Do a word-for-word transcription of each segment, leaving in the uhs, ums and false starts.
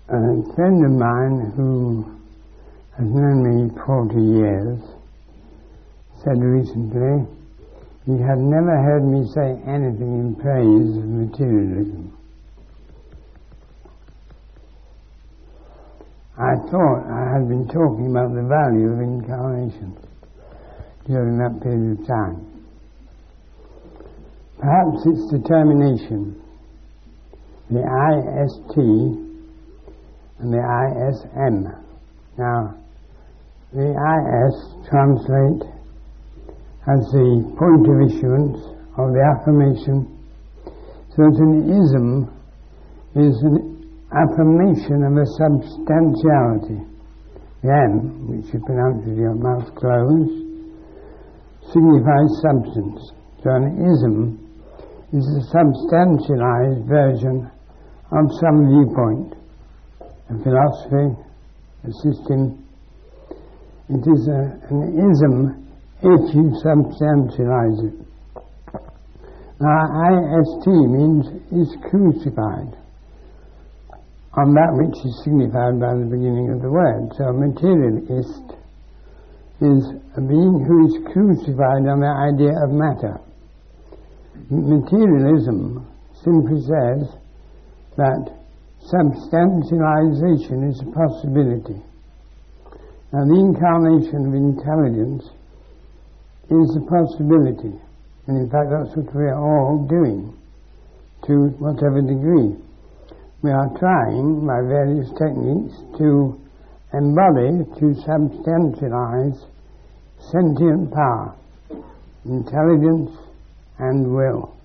A friend of mine who has known me forty years said recently he had never heard me say anything in praise of materialism. I thought I had been talking about the value of incarnation during that period of time. Perhaps its determination, the I S T and the I S M. Now, the I S translate as the point of issuance of the affirmation, so that an ism is an affirmation of a substantiality. The M, which you pronounce with your mouth closed, signifies substance. So an ism is a substantialized version of some viewpoint, a philosophy, a system. It is a, an ism if you substantialize it. Now, I S T means is crucified on that which is signified by the beginning of the word. So a materialist is a being who is crucified on the idea of matter. Materialism simply says that substantialization is a possibility. Now, the incarnation of intelligence is a possibility, and in fact that's what we are all doing to whatever degree. We are trying by various techniques to embody, to substantialize sentient power, intelligence and will.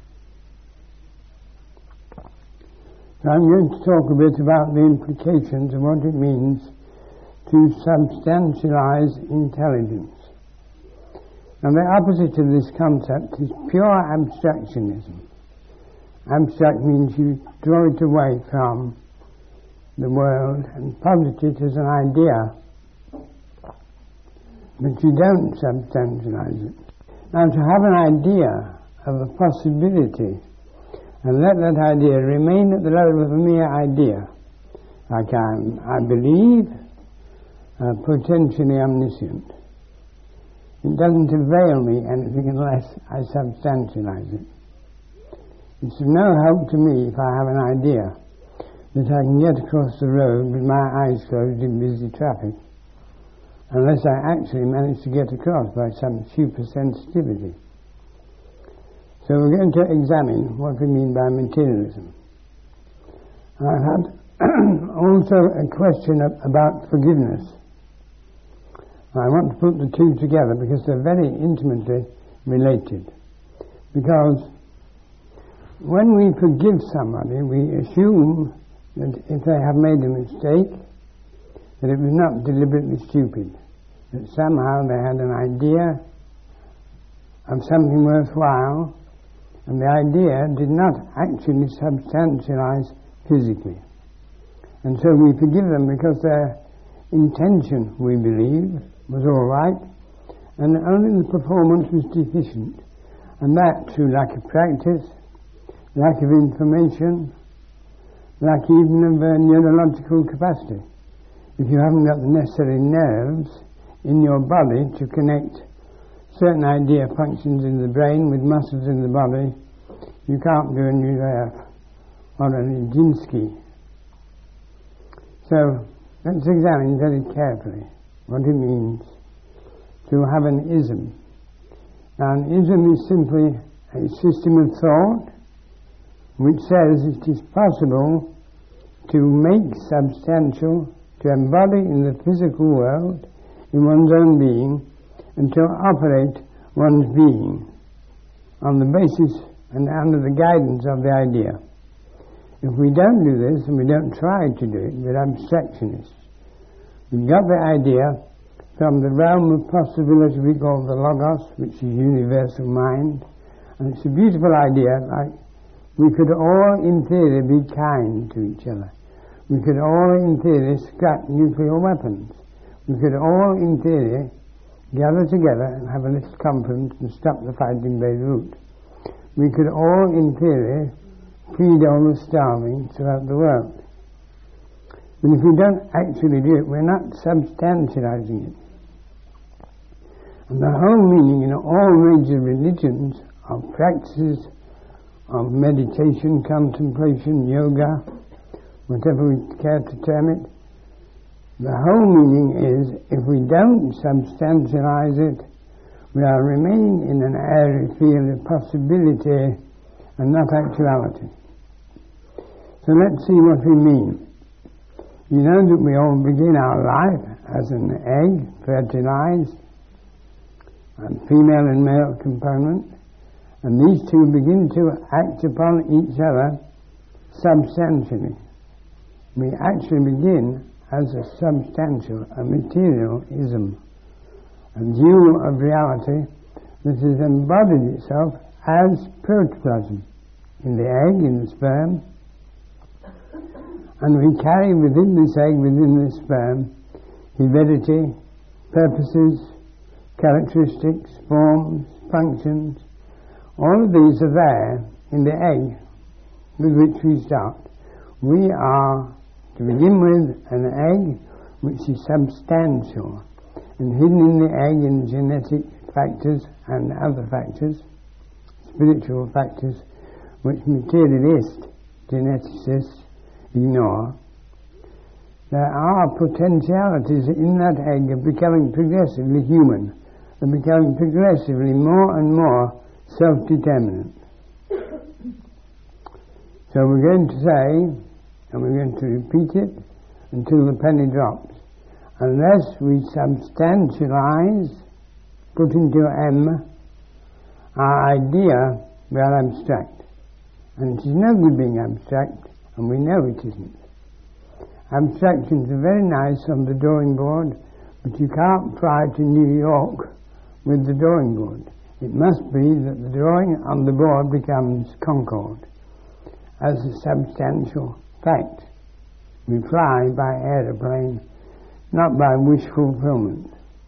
So I'm going to talk a bit about the implications of what it means to substantialize intelligence. Now, the opposite of this concept is pure abstractionism. Abstract means you draw it away from the world and posit it as an idea, but you don't substantialize it. Now, to have an idea of a possibility and let that idea remain at the level of a mere idea, like I'm, I believe, uh, potentially omniscient, it doesn't avail me anything unless I substantialize it. It's of no help to me if I have an idea that I can get across the road with my eyes closed in busy traffic, unless I actually manage to get across by some super sensitivity. So we're going to examine what we mean by materialism. I've had also a question about forgiveness. I want to put the two together because they're very intimately related. Because when we forgive somebody, we assume that if they have made a mistake, that it was not deliberately stupid, that somehow they had an idea of something worthwhile, and the idea did not actually substantialize physically. And so we forgive them because their intention, we believe, was all right, and only the performance was deficient, and that through lack of practice, lack of information, lack even of uh, neurological capacity. If you haven't got the necessary nerves in your body to connect certain idea functions in the brain with muscles in the body, you can't do a Nureyev or a Nijinsky. So let's examine very carefully what it means to have an ism. Now, an ism is simply a system of thought which says it is possible to make substantial, to embody in the physical world, in one's own being, and to operate one's being on the basis and under the guidance of the idea. If we don't do this, and we don't try to do it, we're abstractionists. We've got the idea from the realm of possibility we call the Logos, which is universal mind, and it's a beautiful idea, like we could all in theory be kind to each other. We could all in theory scrap nuclear weapons. We could all in theory gather together and have a little conference and stop the fight in Beirut. We could all in theory feed all the starving throughout the world. But if we don't actually do it, we're not substantializing it. And the whole meaning in all major religions of practices of meditation, contemplation, yoga, whatever we care to term it, the whole meaning is if we don't substantialize it, we are remaining in an airy field of possibility and not actuality. So let's see what we mean. You know that we all begin our life as an egg, fertilized, and female and male component, and these two begin to act upon each other substantially. We actually begin as a substantial, a materialism, a view of reality that has embodied itself as protoplasm in the egg, in the sperm, and we carry within this egg, within this sperm, heredity, purposes, characteristics, forms, functions. All of these are there in the egg with which we start. We are, to begin with, an egg which is substantial, and hidden in the egg in genetic factors and other factors, spiritual factors, which materialist geneticists ignore. There are potentialities in that egg of becoming progressively human, and becoming progressively more and more self-determinant. So we're going to say, and we're going to repeat it until the penny drops, unless we substantialize, put into M, our idea, we are abstract. And it is no good being abstract, and we know it isn't. Abstractions are very nice on the drawing board, but you can't fly to New York with the drawing board. It must be that the drawing on the board becomes Concord as a substantial fact. We fly by aeroplane, not by wish fulfillment.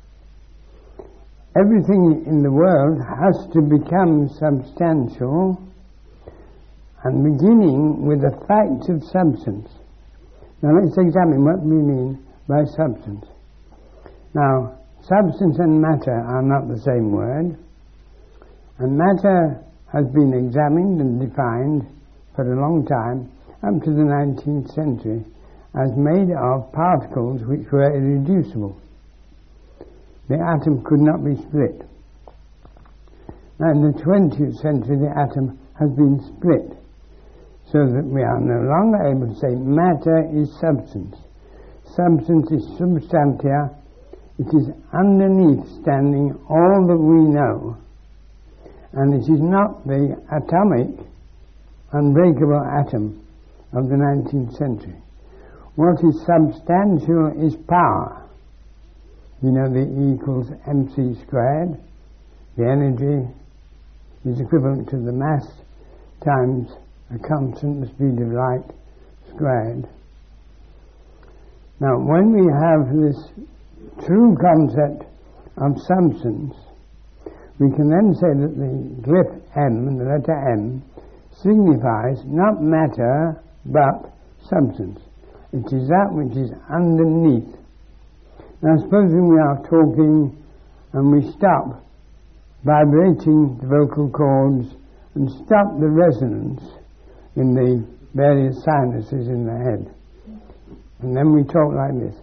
Everything in the world has to become substantial, and beginning with a fact of substance. Now let's examine what we mean by substance. Now, substance and matter are not the same word, and matter has been examined and defined for a long time, up to the nineteenth century, as made of particles which were irreducible. The atom could not be split. Now in the twentieth century the atom has been split, so that we are no longer able to say matter is substance. Substance is substantia. It is underneath standing all that we know, and it is not the atomic, unbreakable atom of the nineteenth century. What is substantial is power. You know, the E equals mc squared. The energy is equivalent to the mass times a constant, the speed of light, squared. Now, when we have this true concept of substance, we can then say that the glyph M, the letter M, signifies not matter but substance. It is that which is underneath. Now, supposing we are talking and we stop vibrating the vocal cords and stop the resonance in the various sinuses in the head, and then we talk like this.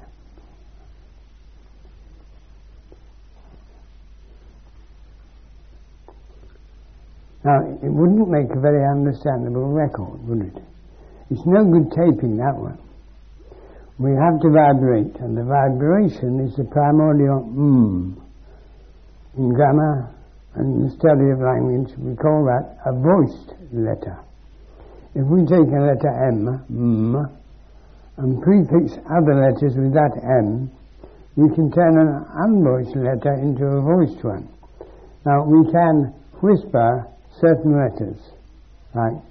Now, it wouldn't make a very understandable record, would it? It's no good taping that one. We have to vibrate, and the vibration is the primordial mm. In grammar and in the study of language, we call that a voiced letter. If we take a letter M, mm, and prefix other letters with that M, we can turn an unvoiced letter into a voiced one. Now, we can whisper certain letters, like.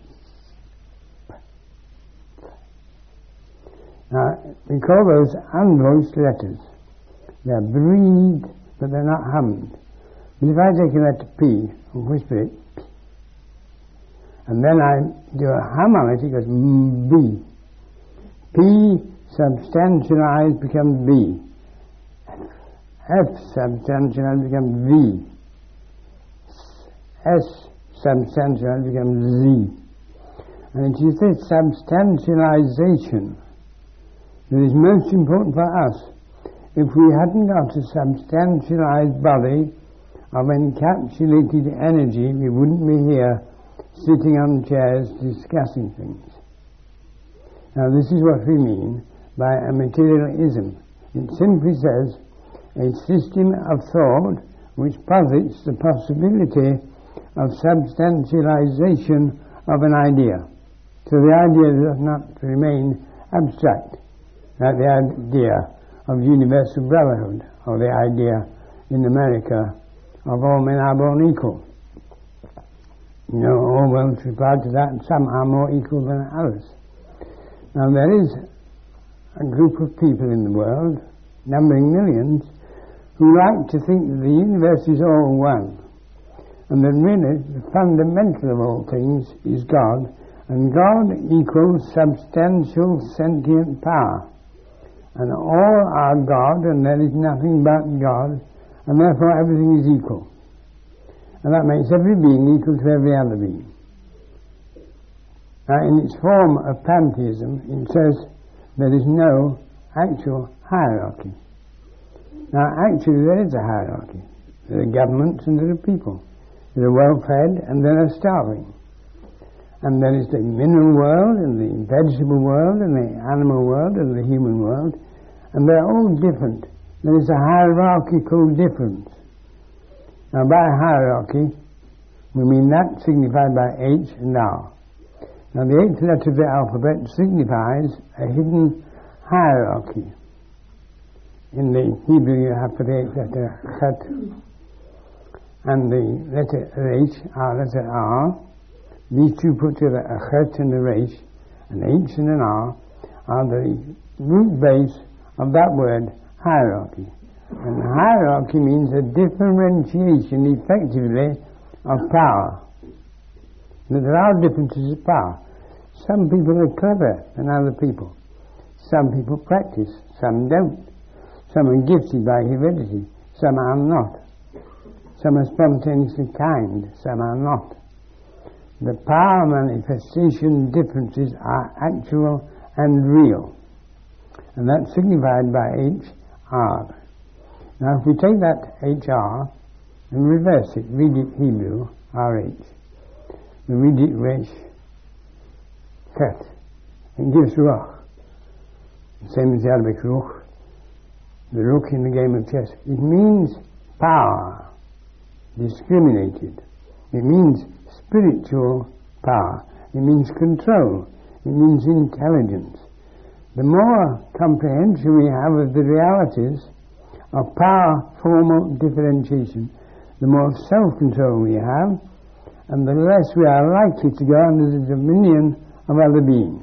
Now, we call those unvoiced letters. They're breathed, but they're not hummed. But if I take a letter P and whisper it, and then I do a hum on it, it goes B. P substantialized becomes B. F substantialized becomes V. S substantialized becomes Z. And it is this substantialization that is most important for us. If we hadn't got a substantialized body of encapsulated energy, we wouldn't be here sitting on chairs discussing things. Now this is what we mean by a materialism. It simply says a system of thought which posits the possibility of substantialization of an idea. So the idea does not remain abstract, like the idea of universal brotherhood, or the idea in America of all men are born equal. You know, Orwell replied to that, and some are more equal than others. Now there is a group of people in the world, numbering millions, who like to think that the universe is all one, and that really the fundamental of all things is God, and God equals substantial sentient power. And all are God, and there is nothing but God, and therefore everything is equal. And that makes every being equal to every other being. Now, in its form of pantheism, it says there is no actual hierarchy. Now, actually, there is a hierarchy. There are governments and there are people. There are well-fed and there are starving. And there is the mineral world and the vegetable world and the animal world and the human world, and they're all different. There is a hierarchical difference. Now by hierarchy, we mean that signified by H and R. Now the eighth letter of the alphabet signifies a hidden hierarchy. In the Hebrew you have for the eighth letter Chet, and the letter H, R, letter R. These two put together, a Chet and a Resh, an H and an R, are the root base of that word, hierarchy. And hierarchy means a differentiation, effectively, of power. Now, there are differences of power. Some people are clever than other people. Some people practice, some don't. Some are gifted by heredity, some are not. Some are spontaneously kind, some are not. The power manifestation differences are actual and real. And that's signified by H R. Now if we take that H R and reverse it, read it Hebrew, R H, and read it Resh, Chet, it gives Ruach. Same as the Arabic Ruch, the Ruch in the game of chess. It means power, discriminated. It means spiritual power. It means control. It means intelligence. The more comprehension we have of the realities of power, formal differentiation, the more self-control we have, and the less we are likely to go under the dominion of other beings.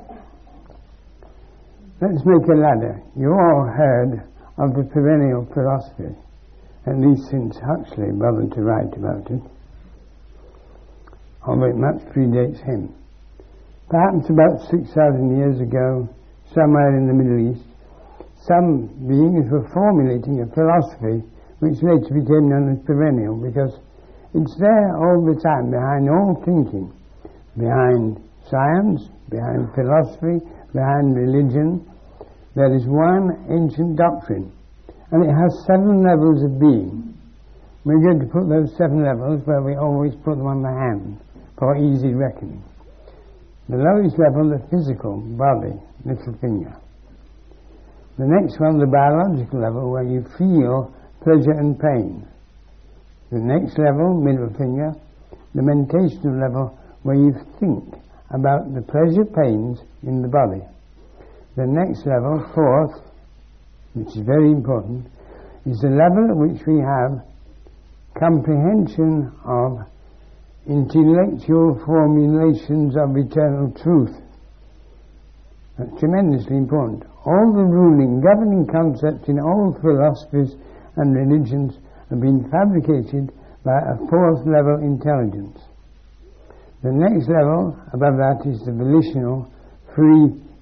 Let's make a ladder. You all heard of the perennial philosophy, at least since Huxley bothered to write about it, although it much predates him. Perhaps about six thousand years ago, somewhere in the Middle East, some beings were formulating a philosophy which later became known as perennial, because it's there all the time, behind all thinking, behind science, behind philosophy, behind religion. There is one ancient doctrine, and it has seven levels of being. We're going to put those seven levels where we always put them on the hand for easy reckoning. The lowest level, the physical body, little finger. The next one, the biological level, where you feel pleasure and pain. The next level, middle finger, the mentational level, where you think about the pleasure pains in the body. The next level, fourth, which is very important, is the level at which we have comprehension of intellectual formulations of eternal truth. That's tremendously important. All the ruling, governing concepts in all philosophies and religions have been fabricated by a fourth level intelligence. The next level above that is the volitional, free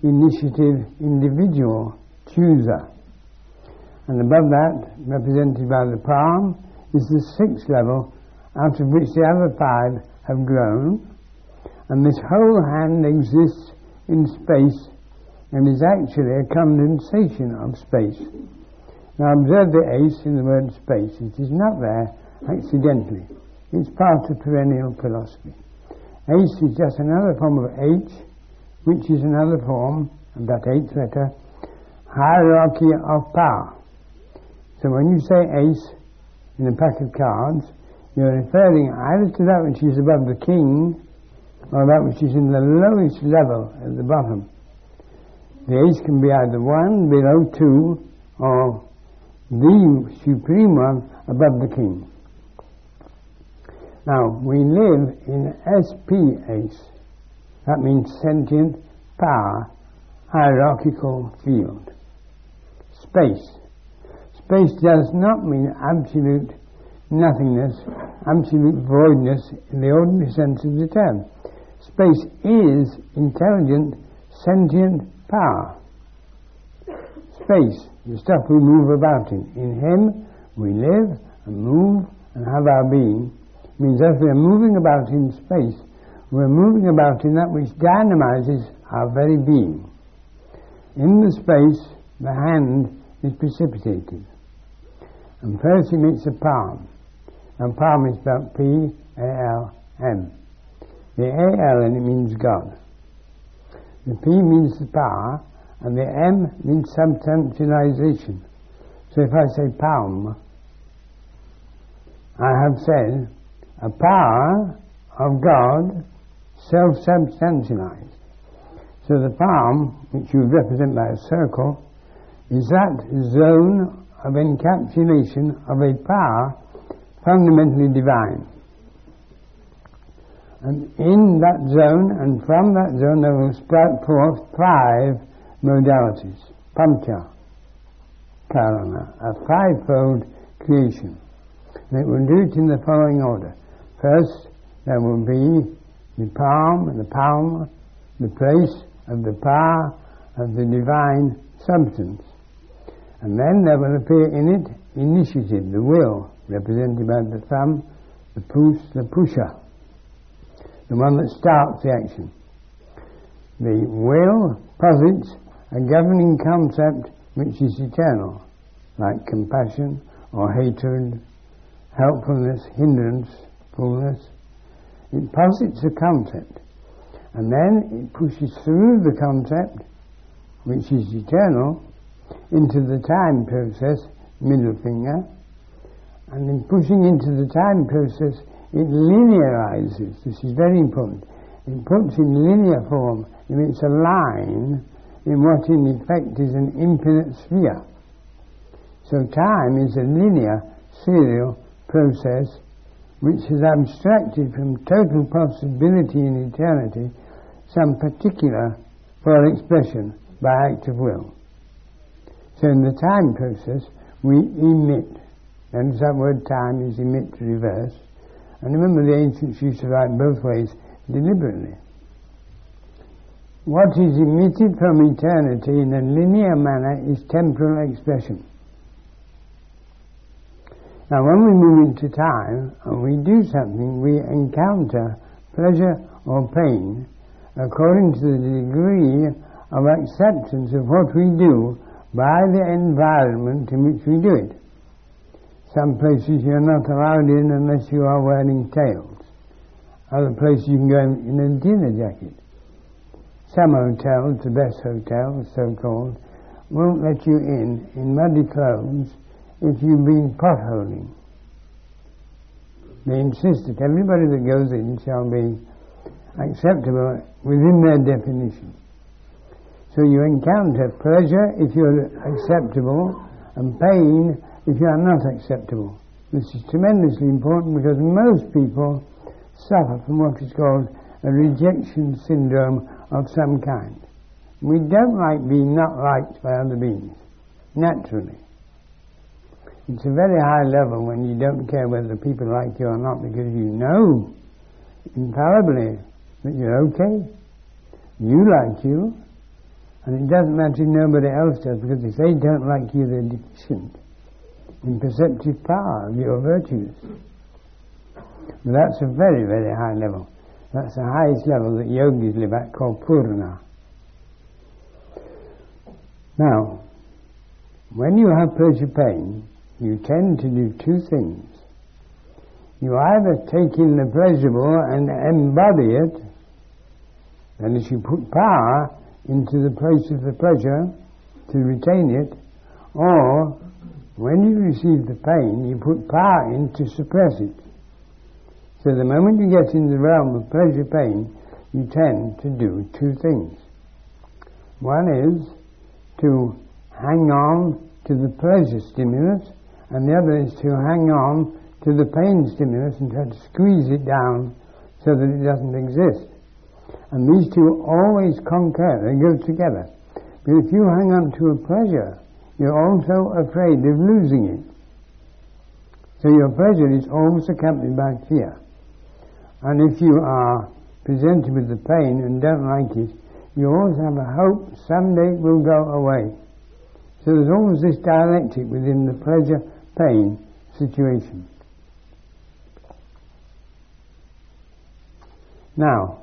initiative, individual chooser. And above that, represented by the palm, is the sixth level, out of which the other five have grown. And this whole hand exists in space and is actually a condensation of space. Now observe the ace in the word space. It is not there accidentally. It's part of perennial philosophy. Ace is just another form of H, which is another form of that eighth letter, hierarchy of power. So when you say ace in a pack of cards, you're referring either to that which is above the king or that which is in the lowest level at the bottom. The ace can be either one, below two, or the supreme one above the king. Now, we live in S P ace. That means sentient power, hierarchical field. Space. Space does not mean absolute nothingness, absolute voidness in the ordinary sense of the term. Space is intelligent, sentient power. Space, the stuff we move about in. In Him, we live and move and have our being. It means as we are moving about in space, we're moving about in that which dynamizes our very being. In the space, the hand is precipitated. And first he makes a palm. And palm is spelled P A L M. The A L in it means God. The P means the power, and the M means substantialization. So if I say palm, I have said a power of God self-substantialized. So the palm, which you represent by a circle, is that zone of encapsulation of a power fundamentally divine. And in that zone, and from that zone, there will sprout forth five modalities. Pancha Karana, a fivefold creation. And it will do it in the following order. First, there will be the palm and the palm, the place of the power of the divine substance. And then there will appear in it initiative, the will, represented by the thumb, the pus, the pusha, the one that starts the action. The will posits a governing concept which is eternal, like compassion or hatred, helpfulness, hindrance, fullness. It posits a concept, and then it pushes through the concept, which is eternal, into the time process, middle finger, and in pushing into the time process, it linearizes. This is very important. It puts in linear form, it makes a line in what in effect is an infinite sphere. So time is a linear, serial process which has abstracted from total possibility in eternity some particular for expression by act of will. So in the time process, we emit. And that word time is emit to reverse. And remember, the ancients used to write both ways deliberately. What is emitted from eternity in a linear manner is temporal expression. Now, when we move into time and we do something, we encounter pleasure or pain according to the degree of acceptance of what we do by the environment in which we do it. Some places you're not allowed in unless you are wearing tails. Other places you can go in, in a dinner jacket. Some hotels, the best hotels, so-called, won't let you in in muddy clothes if you've been potholing. They insist that everybody that goes in shall be acceptable within their definition. So you encounter pleasure if you're acceptable, and pain if you are not acceptable. This is tremendously important because most people suffer from what is called a rejection syndrome of some kind. We don't like being not liked by other beings, naturally. It's a very high level when you don't care whether people like you or not, because you know infallibly that you're okay. You like you. And it doesn't matter if nobody else does, because if they don't like you, they're deficient in perceptive power of your virtues. But that's a very, very high level. That's the highest level that yogis live at, called Purna. Now, when you have pleasure-pain, you tend to do two things. You either take in the pleasurable and embody it, that is, you put power into the place of the pleasure to retain it, or when you receive the pain, you put power in to suppress it. So the moment you get in the realm of pleasure-pain, you tend to do two things. One is to hang on to the pleasure stimulus, and the other is to hang on to the pain stimulus and try to squeeze it down so that it doesn't exist. And these two always concur, they go together. But if you hang on to a pleasure, you're also afraid of losing it. So your pleasure is always accompanied by fear. And if you are presented with the pain and don't like it, you always have a hope someday it will go away. So there's always this dialectic within the pleasure-pain situation. Now,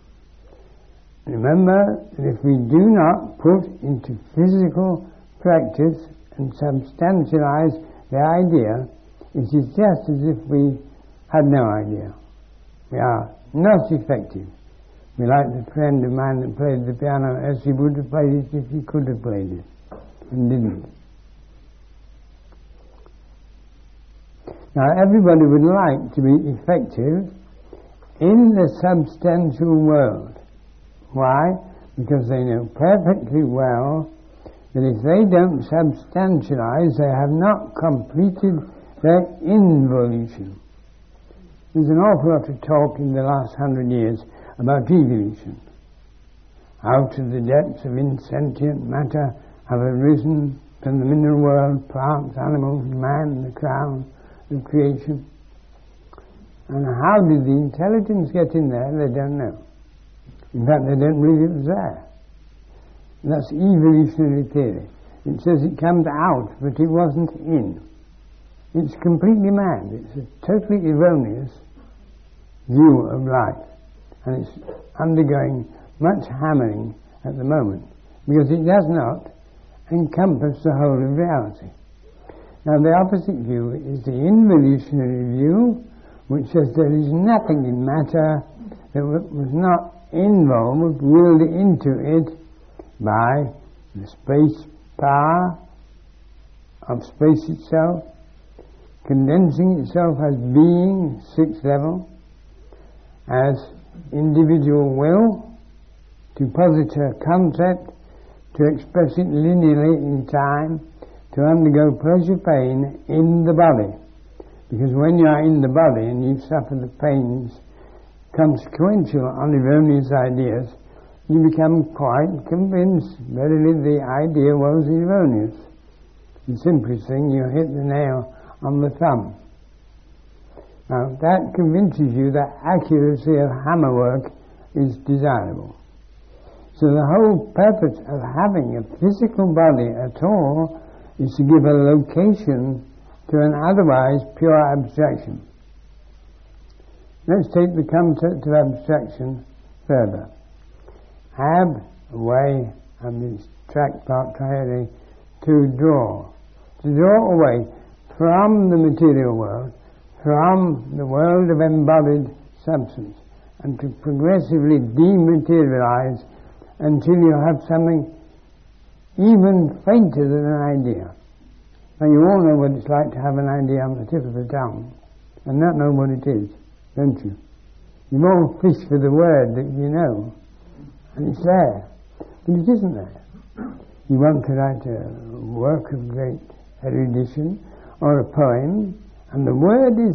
remember that if we do not put into physical practice and substantialize the idea, it is just as if we had no idea. We are not effective. We like the friend of mine that played the piano as he would have played it if he could have played it, and didn't. Now everybody would like to be effective in the substantial world. Why? Because they know perfectly well that if they don't substantialize, they have not completed their involution. There's an awful lot of talk in the last hundred years about evolution. Out of the depths of insentient matter have arisen from the mineral world plants, animals, man, the crown of creation. And how did the intelligence get in there? They don't know. In fact, they don't believe it was there. And that's evolutionary theory. It says it comes out, but it wasn't in. It's completely mad. It's a totally erroneous view of life. And it's undergoing much hammering at the moment, because it does not encompass the whole of reality. Now the opposite view is the involutionary view, which says there is nothing in matter that was not involved, willed into it by the space power of space itself, condensing itself as being, sixth level, as individual will, to posit a concept, to express it linearly in time, to undergo pleasure-pain in the body. Because when you are in the body and you suffer the pains consequential on erroneous ideas, you become quite convinced verily the idea was erroneous. The simplest thing, you hit the nail on the thumb. Now that convinces you that accuracy of hammerwork is desirable. So the whole purpose of having a physical body at all is to give a location to an otherwise pure abstraction. Let's take the concept of abstraction further. Ab, away, and this track part triad, to draw. To draw away from the material world, from the world of embodied substance, and to progressively dematerialize until you have something even fainter than an idea. Now you all know what it's like to have an idea on the tip of the tongue and not know what it is, don't you? You all fish for the word that you know, and it's there, but it isn't there. You want to write a work of great erudition or a poem, and the word is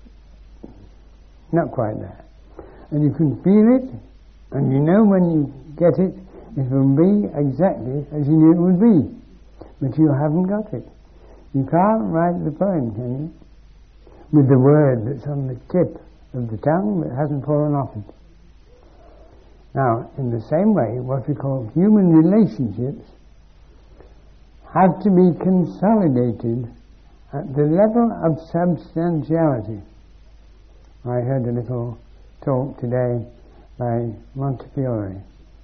not quite there. And you can feel it, and you know when you get it, it will be exactly as you knew it would be. But you haven't got it. You can't write the poem, can you? With the word that's on the tip of the tongue that hasn't fallen off it. Now, in the same way, what we call human relationships have to be consolidated at the level of substantiality. I heard a little talk today by Montefiore,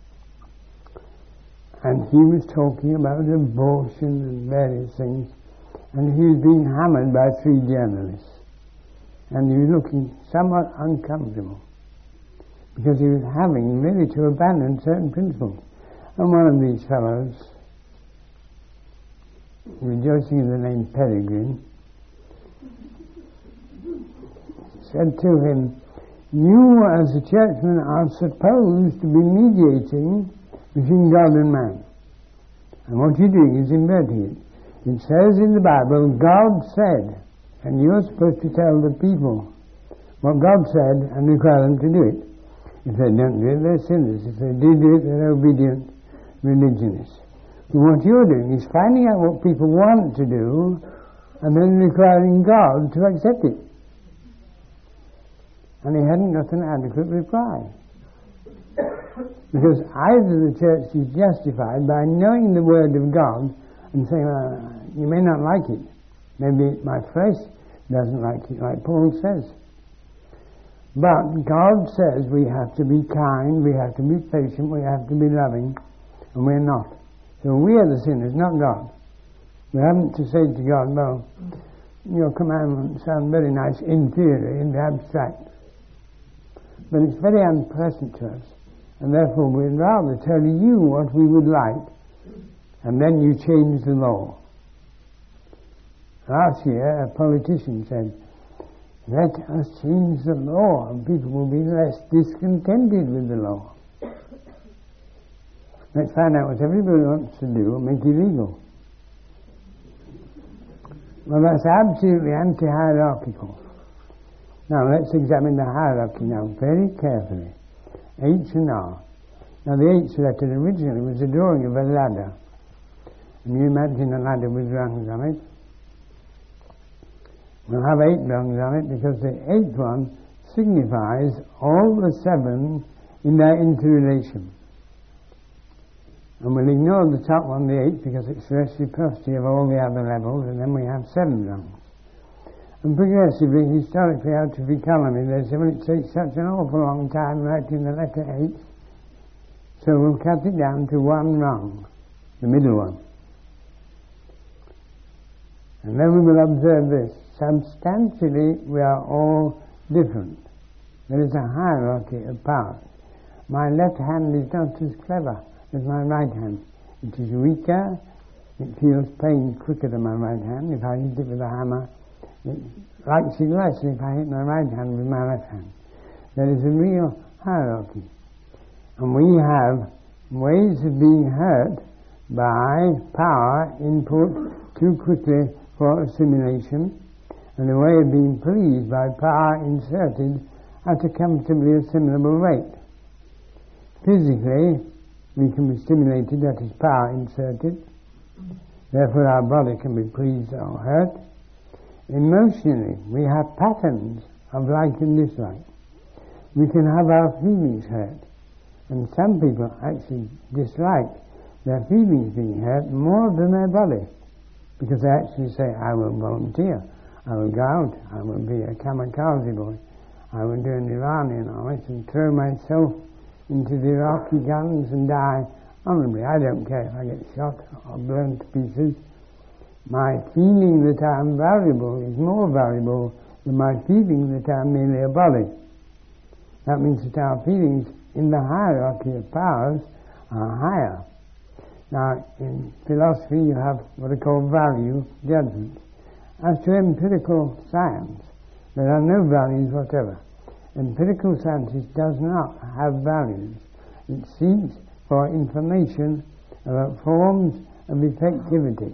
and he was talking about abortion and various things, and he was being hammered by three journalists, and he was looking somewhat uncomfortable because he was having really to abandon certain principles. And one of these fellows, rejoicing in the name Peregrine, said to him, "You as a churchman are supposed to be mediating between God and man. And what you're doing is inverting it. It says in the Bible, God said, and you're supposed to tell the people what God said and require them to do it. If they don't do it, they're sinners. If they do do it, they're obedient religionists. But what you're doing is finding out what people want to do and then requiring God to accept it." And he hadn't got an adequate reply. Because either the church is justified by knowing the Word of God and saying, well, you may not like it. Maybe my flesh doesn't like it, like Paul says. But God says we have to be kind, we have to be patient, we have to be loving, and we're not. So we are the sinners, not God. We haven't to say to God, well, your commandments sound very nice in theory, in the abstract. But it's very unpleasant to us. And therefore we'd rather tell you what we would like, and then you change the law. Last year a politician said, "Let us change the law and people will be less discontented with the law." Let's find out what everybody wants to do and make it illegal. Well, that's absolutely anti-hierarchical. Now let's examine the hierarchy now very carefully. H and R. Now the H letter originally was a drawing of a ladder. And you imagine a ladder with rungs on it. We'll have eight rungs on it because the eighth one signifies all the seven in their interrelation. And we'll ignore the top one, the eighth, because it's reciprocity of all the other levels, and then we have seven rungs. And progressively, historically, out of economy, they say, well, it takes such an awful long time writing the letter H, so we'll cut it down to one rung, the middle one. And then we will observe this. Substantially, we are all different. There is a hierarchy of power. My left hand is not as clever as my right hand. It is weaker, it feels pain quicker than my right hand. If I hit it with a hammer, it likes it less if I hit my right hand with my left hand. There is a real hierarchy. And we have ways of being hurt by power input too quickly for assimilation, and a way of being pleased by power inserted at a comfortably assimilable rate. Physically, we can be stimulated, that is power inserted. Therefore our body can be pleased or hurt. Emotionally, we have patterns of like and dislike. We can have our feelings hurt. And some people actually dislike their feelings being hurt more than their body. Because they actually say, I will volunteer, I will go out, I will be a kamikaze boy, I will do an Iranian army and throw myself into the Iraqi guns and die honorably. I don't care if I get shot or blown to pieces. My feeling that I am valuable is more valuable than my feeling that I am merely a body. That means that our feelings in the hierarchy of powers are higher. Now, in philosophy you have what are called value judgments. As to empirical science, there are no values whatever. Empirical science does not have values. It seeks for information about forms of effectivity.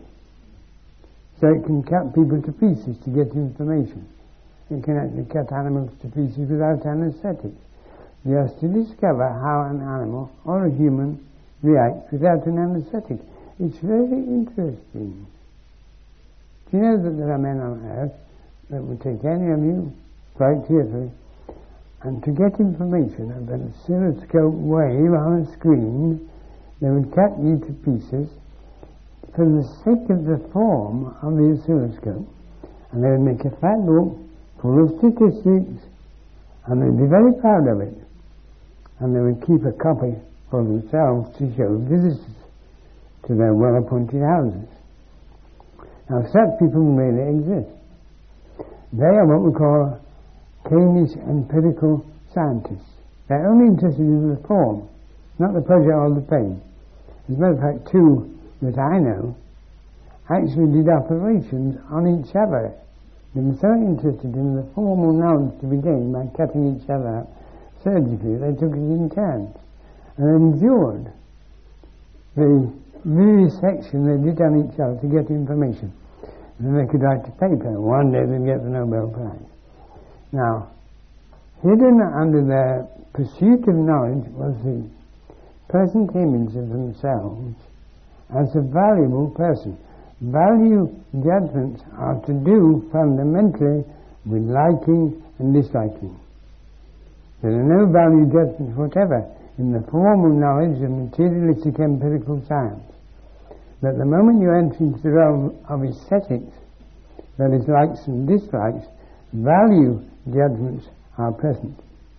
So it can cut people to pieces to get information. It can actually cut animals to pieces without anesthetics. Just to discover how an animal or a human reacts without an anesthetic. It's very interesting. Do you know that there are men on earth that would take any of you quite cheerfully and to get information of an oscilloscope wave on a screen, they would cut you to pieces for the sake of the form of the oscilloscope. And they would make a fat book full of statistics, and they'd be very proud of it. And they would keep a copy for themselves to show visitors to their well-appointed houses. Now, such people really exist. They are what we call Canish empirical scientists. They're only interested in the form, not the pleasure or the pain. As a matter of fact, two that I know actually did operations on each other. They were so interested in the formal knowledge to be gained by cutting each other up surgically, they took it in turns and endured the vivisection they did on each other to get information. And then they could write a paper. One day they'd get the Nobel Prize. Now, hidden under their pursuit of knowledge was the present image of themselves as a valuable person. Value judgments are to do fundamentally with liking and disliking. There are no value judgments whatever in the formal knowledge of materialistic empirical science. But the moment you enter into the realm of aesthetics, that is, likes and dislikes, value judgments are present.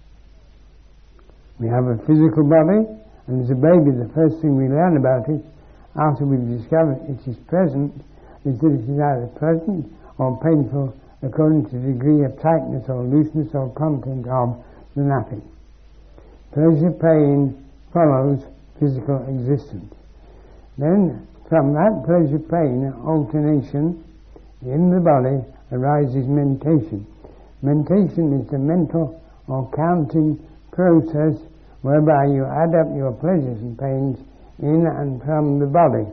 We have a physical body, and as a baby the first thing we learn about it, after we've discovered it is present, is that it is either pleasant or painful according to the degree of tightness or looseness or content of the napping. Pleasure, pain follows physical existence. Then from that pleasure-pain alternation in the body arises mentation. Mentation is the mental or counting process whereby you add up your pleasures and pains in and from the body.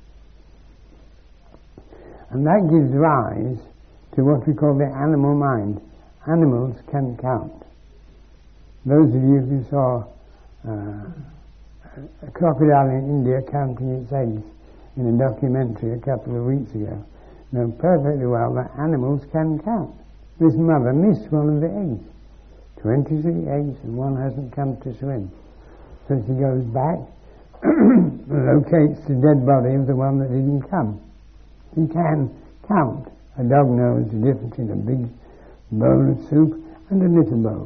And that gives rise to what we call the animal mind. Animals can count. Those of you who saw uh, a crocodile in India counting its eggs in a documentary a couple of weeks ago know perfectly well that animals can count. This mother missed one of the eggs. twenty-three eggs and one hasn't come to swim. So she goes back and locates the dead body of the one that didn't come. She can count. A dog knows the difference in a big bowl of soup and a little bowl.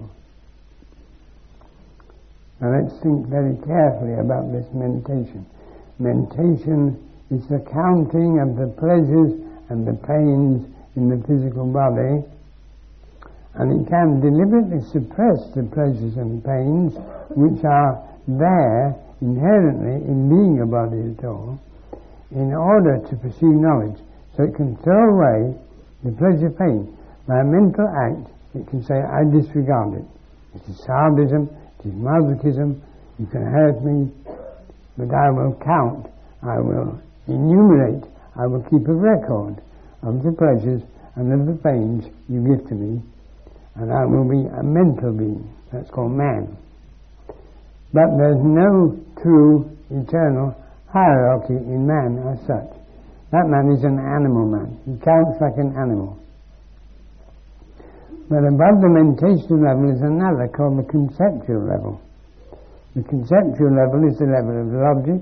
Now let's think very carefully about this mentation. Mentation is the counting of the pleasures and the pains in the physical body, and it can deliberately suppress the pleasures and pains which are there inherently in being a body at all, in order to pursue knowledge. So it can throw away the pleasure pain. By a mental act, it can say, I disregard it. It is sadism, it is masochism, you can hurt me, but I will count, I will enumerate, I will keep a record of the pleasures and of the pains you give to me, and I will be a mental being. That's called man. But there's no true eternal hierarchy in man as such. That man is an animal man. He counts like an animal. But above the mentation level is another called the conceptual level. The conceptual level is the level of logic,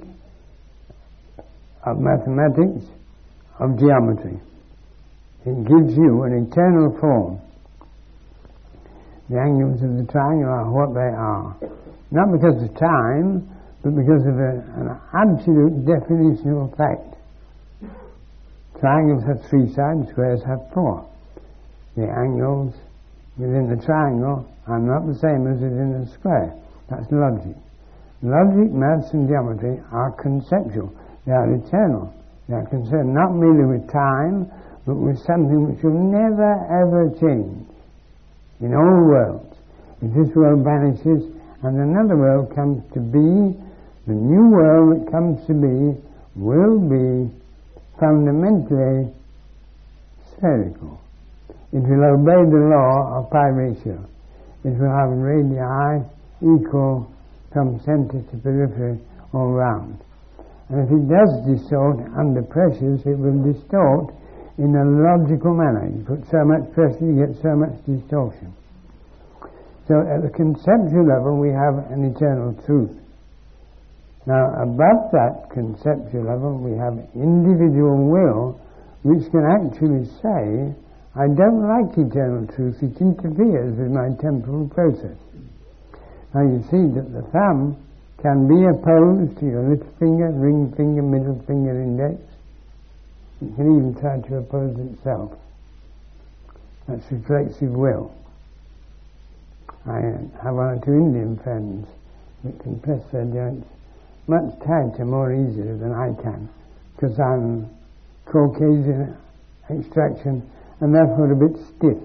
of mathematics, of geometry. It gives you an eternal form. The angles of the triangle are what they are. Not because of time, but because of a, an absolute definitional fact. Triangles have three sides, squares have four. The angles within the triangle are not the same as within the square. That's logic. Logic, maths and geometry are conceptual. They are eternal. They are concerned not merely with time, but with something which will never ever change in all worlds. If this world vanishes and another world comes to be, the new world that comes to be will be fundamentally spherical. It will obey the law of pi ratio. It will have radii equal from center to periphery all round. And if it does distort under pressures, it will distort in a logical manner. You put so much pressure, you get so much distortion. So at the conceptual level we have an eternal truth. Now above that conceptual level we have individual will, which can actually say, I don't like eternal truth, it interferes with my temporal process. Now you see that the thumb can be opposed to your little finger, ring finger, middle finger, index. It can even try to oppose itself. That's reflexive will. I have one or two Indian friends that can press their joints much tighter, more easily than I can, because I'm Caucasian extraction and therefore a bit stiff.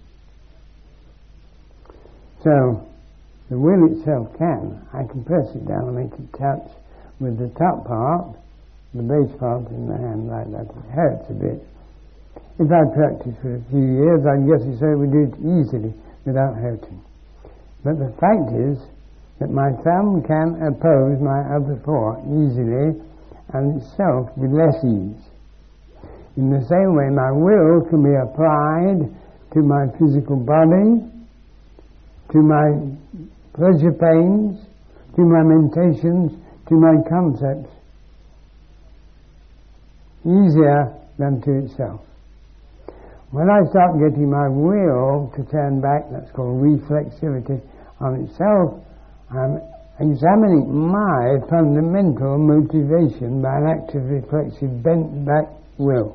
So the will itself can, I can press it down and make it touch with the top part, the base part in the hand like that. It hurts a bit. If I practice for a few years, I guess you say we do it easily without hurting. But the fact is that my thumb can oppose my other four easily and itself with less ease. In the same way, my will can be applied to my physical body, to my pleasure pains, to my meditations, to my concepts, easier than to itself. When I start getting my will to turn back, that's called reflexivity, on itself, I'm examining my fundamental motivation by an active reflexive bent back will.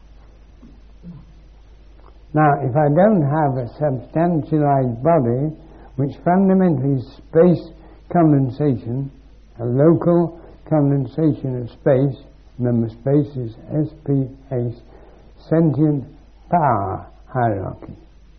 Now, if I don't have a substantialized body, which fundamentally is space condensation, a local condensation of space, remember space is S P H, sentient power hierarchy.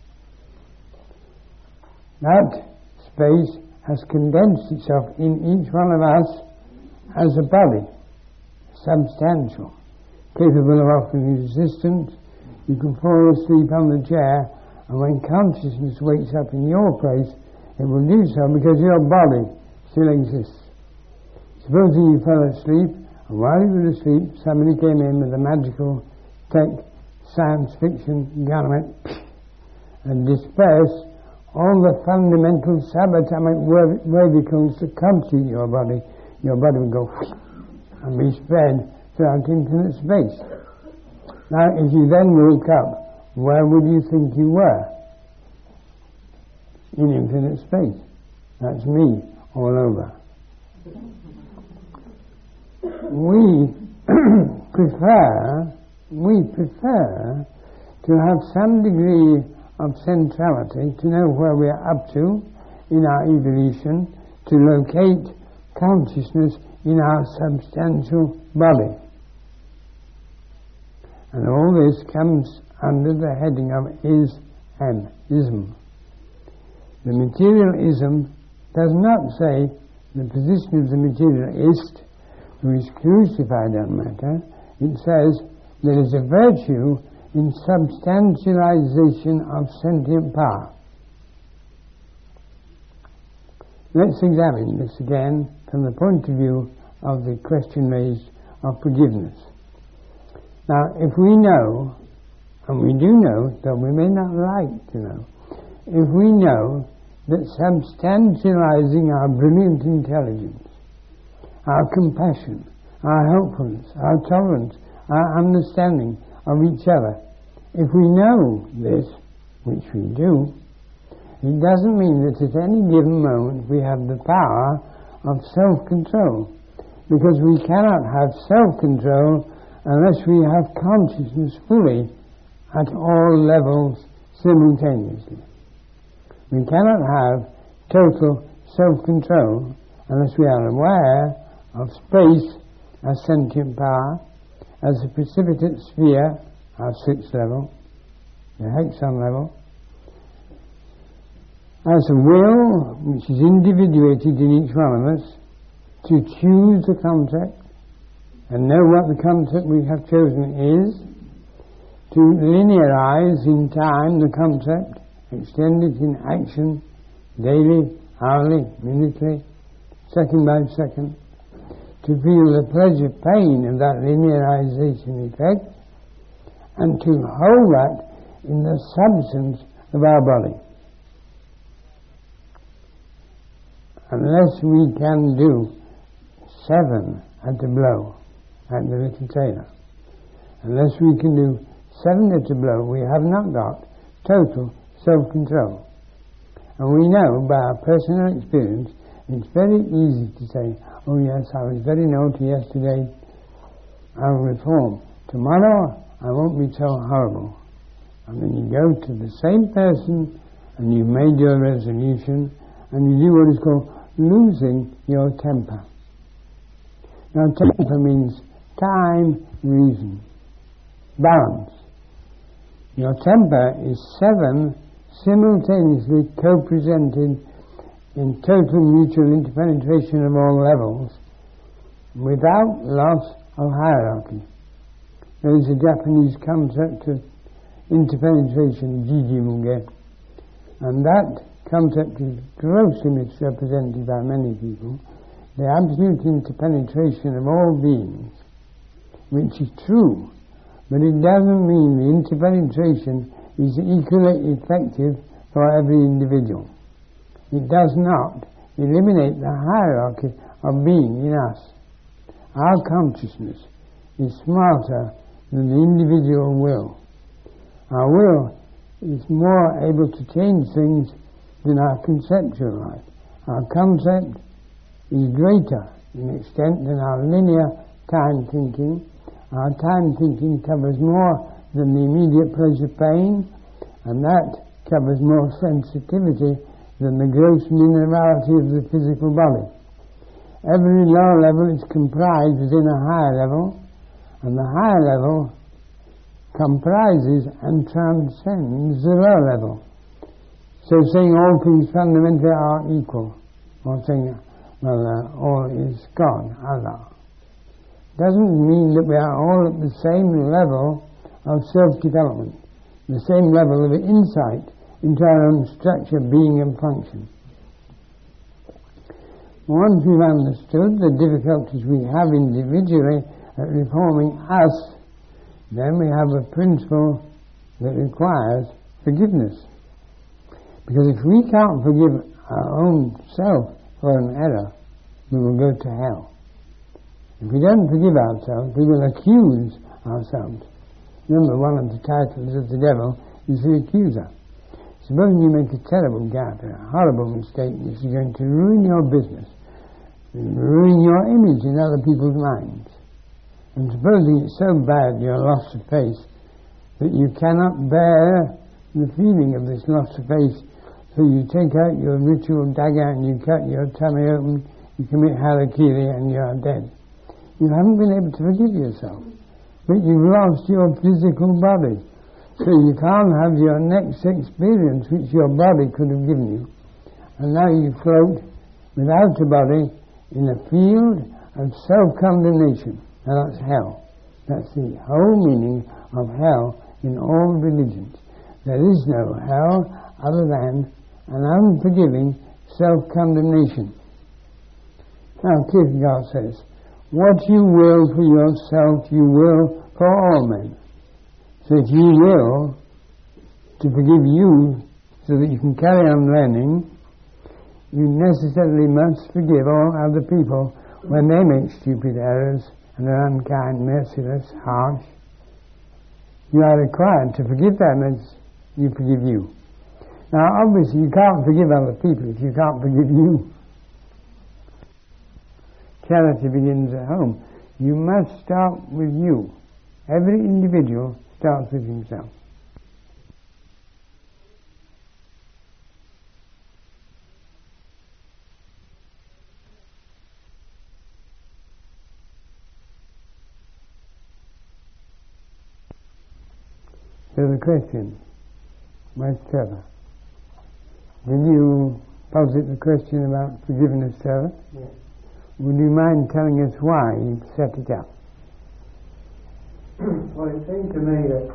That space has condensed itself in each one of us as a body, substantial, capable of offering resistance. You can fall asleep on the chair, and when consciousness wakes up in your place, it will do so because your body still exists. Supposing you fell asleep, and while you were asleep, somebody came in with a magical tech science fiction garment and dispersed all the fundamental subatomic radicals that constitute your body. Your body would go and be spread throughout infinite space. Now, if you then woke up, where would you think you were? In infinite space. That's me all over. We prefer, we prefer to have some degree of centrality, to know where we are up to in our evolution, to locate consciousness in our substantial body. And all this comes under the heading of is-m, ism. The materialism does not say the position of the materialist who is crucified on matter. It says there is a virtue in substantialization of sentient power. Let's examine this again from the point of view of the question raised of forgiveness. Now, if we know, and we do know, though we may not like to know, if we know that substantializing our brilliant intelligence, our compassion, our helpfulness, our tolerance, our understanding of each other, if we know this, which we do, it doesn't mean that at any given moment we have the power of self-control, because we cannot have self-control unless we have consciousness fully at all levels simultaneously. We cannot have total self-control unless we are aware of space as sentient power, as a precipitate sphere, our sixth level, the hexagon level, as a will which is individuated in each one of us to choose the concept and know what the concept we have chosen is, to linearize in time the concept, extend it in action, daily, hourly, minutely, second by second, to feel the pleasure pain of that linearization effect, and to hold that in the substance of our body. unless we can do seven at a blow, at the little tailor, unless we can do seven at a blow, we have not got total self-control. And we know by our personal experience, it's very easy to say, oh yes, I was very naughty yesterday, I'll reform. Tomorrow I won't be so horrible. And then you go to the same person and you've made your resolution and you do what is called losing your temper. Now temper means time, reason, balance. Your temper is seven simultaneously co-presented in total mutual interpenetration of all levels without loss of hierarchy. There is a Japanese concept of interpenetration, Jiji Muge, and that concept is grossly misrepresented by many people. The absolute interpenetration of all beings, which is true, but it doesn't mean the interpenetration is equally effective for every individual. It does not eliminate the hierarchy of being in us. Our consciousness is smarter than the individual will. Our will is more able to change things than our conceptual life. Our concept is greater in extent than our linear time thinking. Our time thinking covers more than the immediate pleasure pain, and that covers more sensitivity than the gross minerality of the physical body. Every lower level is comprised within a higher level, and the higher level comprises and transcends the lower level. So saying all things fundamentally are equal, or saying, well, uh, all is God, Allah, doesn't mean that we are all at the same level of self-development, the same level of insight into our own structure, being and function. Once we've understood the difficulties we have individually at reforming us, then we have a principle that requires forgiveness. Because if we can't forgive our own self for an error, we will go to hell. If we don't forgive ourselves, we will accuse ourselves. Remember, one of the titles of the devil is the accuser. Suppose you make a terrible gaffe, a horrible mistake, which is going to ruin your business, ruin your image in other people's minds. And supposing it's so bad, your loss of faith, that you cannot bear the feeling of this loss of faith, so you take out your ritual dagger and you cut your tummy open, you commit harakiri and you are dead. You haven't been able to forgive yourself, but you've lost your physical body. So you can't have your next experience which your body could have given you. And now you float without a body in a field of self-condemnation. Now that's hell. That's the whole meaning of hell in all religions. There is no hell other than an unforgiving self-condemnation. Now Kierkegaard says, what you will for yourself, you will for all men. So if you will to forgive you so that you can carry on learning, you necessarily must forgive all other people when they make stupid errors and are unkind, merciless, harsh. You are required to forgive them as you forgive you. Now obviously you can't forgive other people if you can't forgive you. Charity begins at home. You must start with you. Every individual starts with himself. So the question, where's Trevor? Will you posit the question about forgiveness, Trevor? Yes. Would you mind telling us why you set it up? Well, it seemed to me that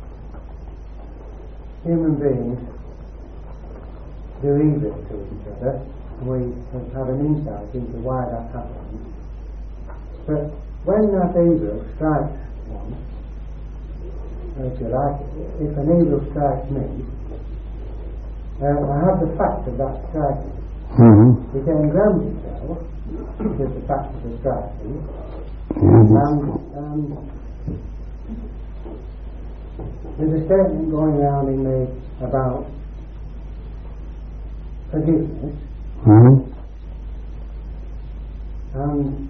human beings do evil to each other. We have had an insight into why that happens. But when that evil strikes one, if you like, if an evil strikes me, uh, I have the fact of that striking. Mm-hmm. He then grounds himself with the practice of striving, Mm-hmm. and um, there's a statement going around in me about forgiveness, Mm-hmm. and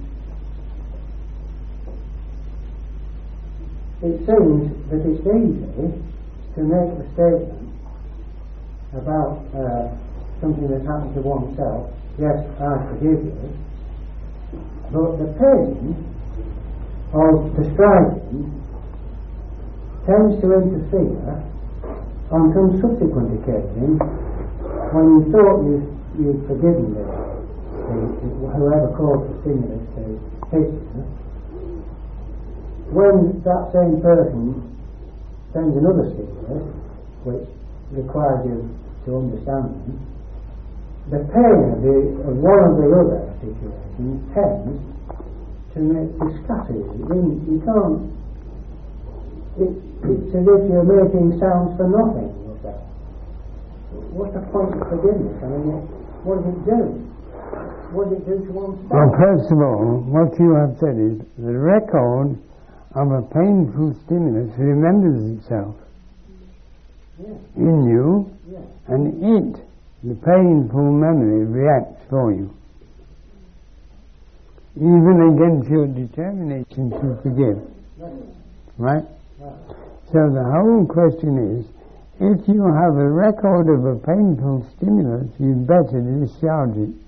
it seems that it's easy to make a statement about uh, something that happened to oneself. Yes, I forgive you, but the pain of the striving tends to interfere on some subsequent occasion when you thought you, you'd forgiven the, the, whoever caused the stimulus to hit you. When that same person sends another stimulus, which requires you to understand them, the pain of, the, of one of the other situations tends to make to scatter you. You, you can't. It, it's as if you're making sounds for nothing yourself. What's the point of forgiveness? I mean, what does it do? What does it do to oneself? Well, first of all, what you have said is the record of a painful stimulus remembers itself Yes. in you, Yes. and it, the painful memory, reacts for you, even against your determination to forgive. Right. Right? So the whole question is, if you have a record of a painful stimulus, you'd better discharge it.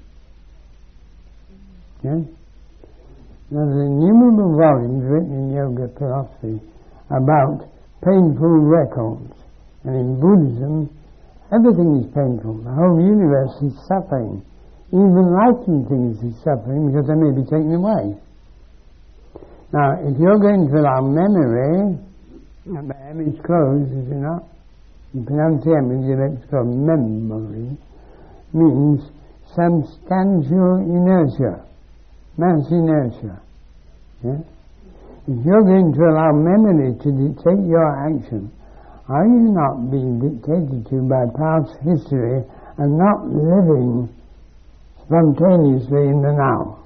Yes? Now there are innumerable volumes written in yoga philosophy about painful records. And in Buddhism, everything is painful. The whole universe is suffering. Even lightened things is suffering because they may be taken away. Now, if you're going to allow memory, and the M is closed, is it not? You pronounce the M with your lips closed. Memory means substantial inertia, mass inertia. Yeah? If you're going to allow memory to dictate your action, are you not being dictated to by past history and not living spontaneously in the now?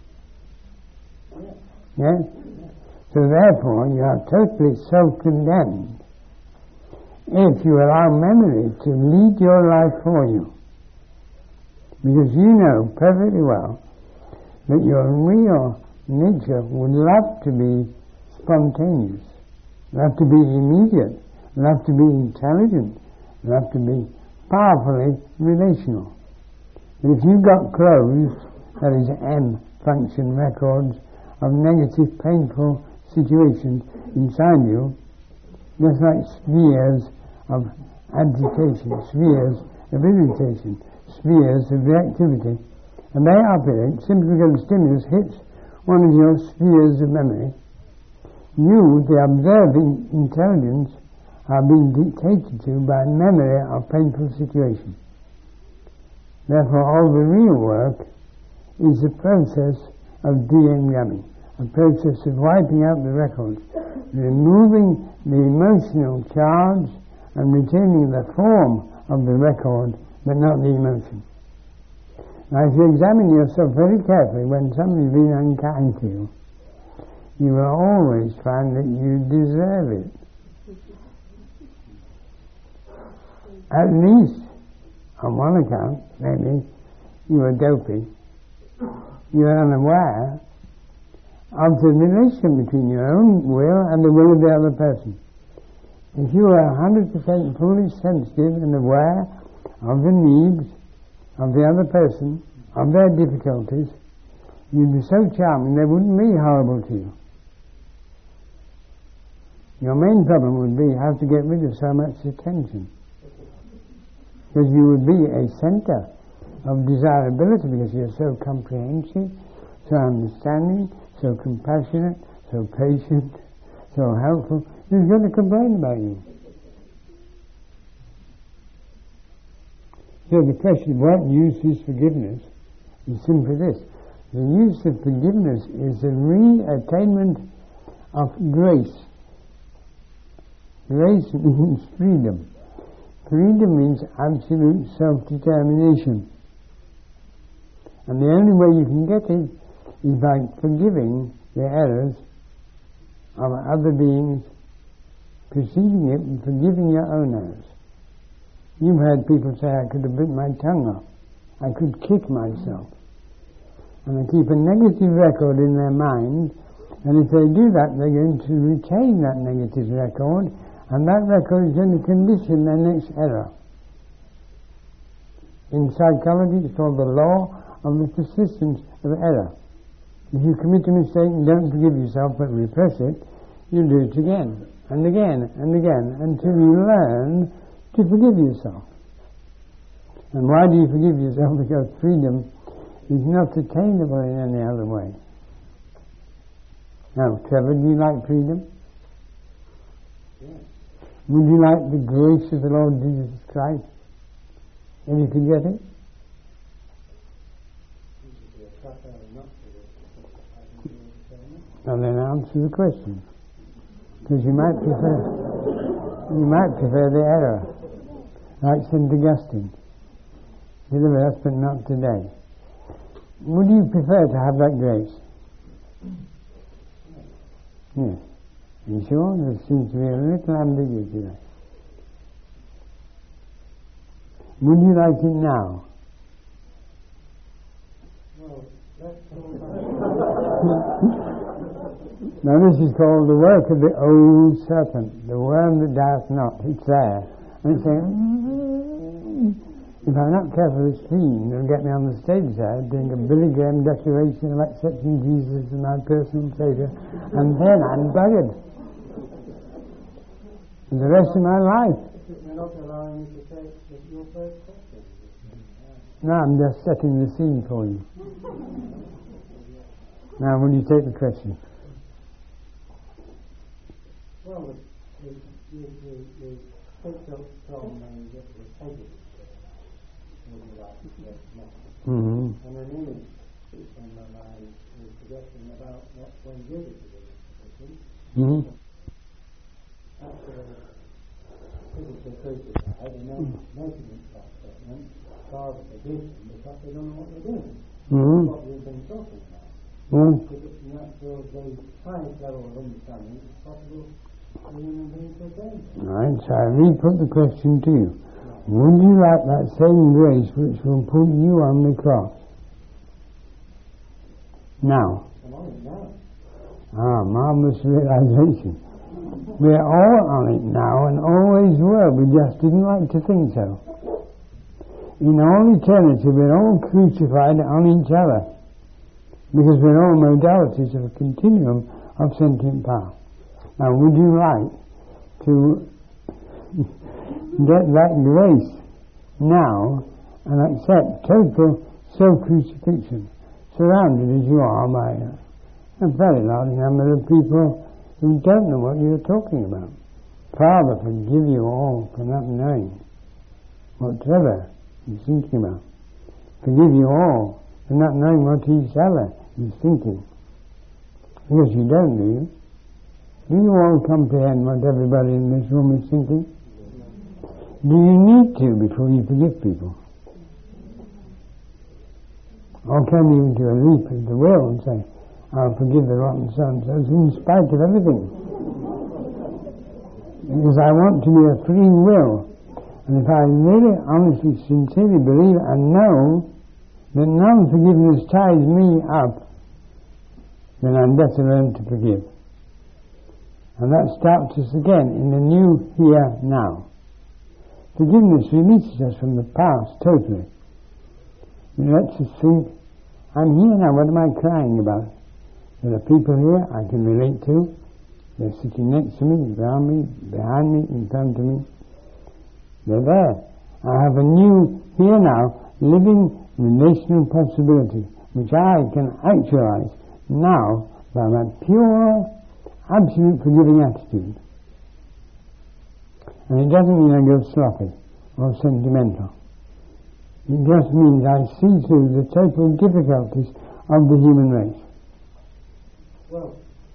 Yes? So therefore you are totally self-condemned if you allow memory to lead your life for you. Because you know perfectly well that your real nature would love to be spontaneous, love to be immediate, love to be intelligent, love to be powerfully relational. But if you've got closed, that is M function records of negative, painful situations inside you, just like spheres of agitation, spheres of irritation, spheres of reactivity, and they operate simply because the stimulus hits one of your spheres of memory. You, the observing intelligence, are being dictated to by memory of painful situations. Therefore, all the real work is the process of de-engramming, a process of wiping out the records, removing the emotional charge and retaining the form of the record, but not the emotion. Now, if you examine yourself very carefully when somebody's been unkind to you, you will always find that you deserve it. At least, on one account, maybe, you are dopey. You are unaware of the relation between your own will and the will of the other person. If you are one hundred percent fully sensitive and aware of the needs of the other person, of their difficulties, you'd be so charming they wouldn't be horrible to you. Your main problem would be how to get rid of so much attention. Because you would be a center of desirability because you're so comprehensive, so understanding, so compassionate, so patient, so helpful. Who's going to complain about you? So the question, what use is forgiveness, is simply this. The use of forgiveness is the re-attainment of grace. Grace means freedom. Freedom means absolute self-determination. And the only way you can get it is by forgiving the errors of other beings, preceding it and forgiving your own errors. You've heard people say, I could have bitten my tongue off, I could kick myself. And they keep a negative record in their mind, and if they do that, they're going to retain that negative record, and that record is going to condition their next error. In psychology, it's called the law of the persistence of error. If you commit a mistake and don't forgive yourself but repress it, you'll do it again, and again, and again, until you learn to forgive yourself. And why do you forgive yourself? Because freedom is not attainable in any other way. Now, Trevor, do you like freedom? Yes. Would you like the grace of the Lord Jesus Christ? If you could get it? Well, then answer the question. Because you might prefer, you might prefer the error, like Saint Augustine. Deliver us, but not today. Would you prefer to have that grace? Yes. Are you sure? There seems to be a little ambiguity there. Would you like it now? Well, let's Now this is called the work of the old serpent, the worm that dieth not. It's there. And it's saying, mm-hmm. If I'm not careful, this fiend will get me on the stage there doing a Billy Graham declaration of accepting Jesus as my personal Saviour, and then I'm buggered for the rest of my life. You're not allowing me to say your first question. No, I'm just setting the scene for you. Now, will you take the question? Well, you, you, you, you picked up from the pagan, mm-hmm. and an image in my mind is suggesting about what when Judas is in mm-hmm. after people are crucified, and then making that statement, Father forgive them because they don't know what they're doing. Mm-hmm. That's what we've been talking about. Mm-hmm. Because it's natural, the highest level of understanding is possible for human beings to attain. Right, so I re-put the question to you. Would you like that same grace which will put you on the cross? Now. Come on, now. Ah, marvellous realization. We're all on it now and always were. We just didn't like to think so. In all eternity, we're all crucified on each other because we're all modalities of a continuum of sentient power. Now, would you like to get that grace now and accept total self-crucifixion, surrounded as you are by a very large number of people who don't know what you're talking about? Father, forgive you all for not knowing whatever you're thinking about. Forgive you all for not knowing what each other is thinking. Because you don't, do you? Do you all comprehend what everybody in this room is thinking? Do you need to before you forgive people? Or can you do a leap of the will and say, I'll forgive the rotten so-and-sos in spite of everything? Because I want to be a free will. And if I really, honestly, sincerely believe and know that non-forgiveness ties me up, then I'm better learn to forgive. And that starts us again in the new here, now. Forgiveness releases us from the past totally. It lets us think, I'm here now, what am I crying about? There are people here I can relate to. They're sitting next to me, around me, behind me, in front of me. They're there. I have a new, here now, living relational possibility, which I can actualize now by my pure, absolute forgiving attitude. And it doesn't mean I go sloppy or sentimental. It just means I see through the total difficulties of the human race. Well,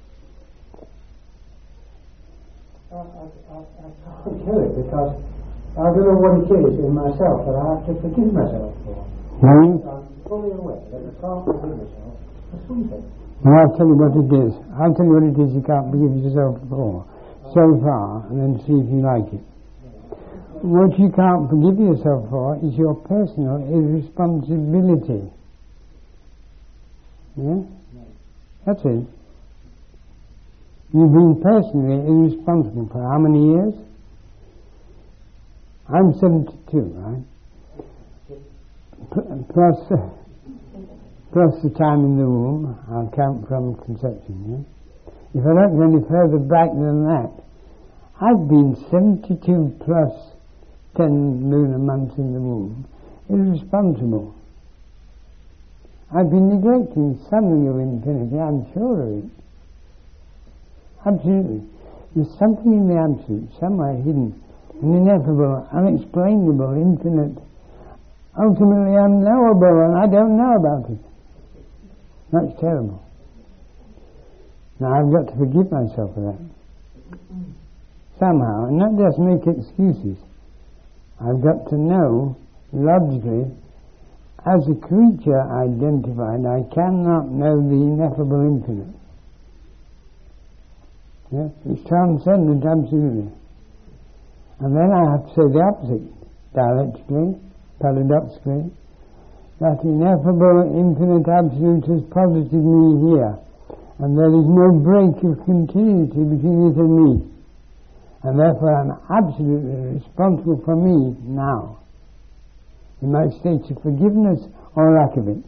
I, I, I, I can't do it because I don't know what it is in myself that I have to forgive myself for. Hmm? I'm fully aware that I can't forgive myself for something. Well, I'll tell you what it is. I'll tell you what it is you can't forgive yourself for so far, and then see if you like it. What you can't forgive yourself for is your personal irresponsibility. Yeah? That's it. You've been personally irresponsible for how many years? I'm seventy-two, right? Plus, uh, plus the time in the womb, I'll count from conception. Yeah? If I don't go any further back than that, I've been seventy-two plus ten lunar months in the womb, irresponsible. I've been neglecting something of infinity, I'm sure of it. Absolutely. There's something in the absolute, somewhere hidden, an ineffable, unexplainable, infinite, ultimately unknowable, and I don't know about it. That's terrible. Now I've got to forgive myself for that. Somehow, and not just make excuses. I've got to know, logically, as a creature identified, I cannot know the ineffable infinite. Yes, it's transcendent, absolutely. And then I have to say the opposite, dialectically, paradoxically, that ineffable, infinite absolute has posited me here, and there is no break of continuity between it and me, and therefore I'm absolutely responsible for me now, in my state of forgiveness or lack of it.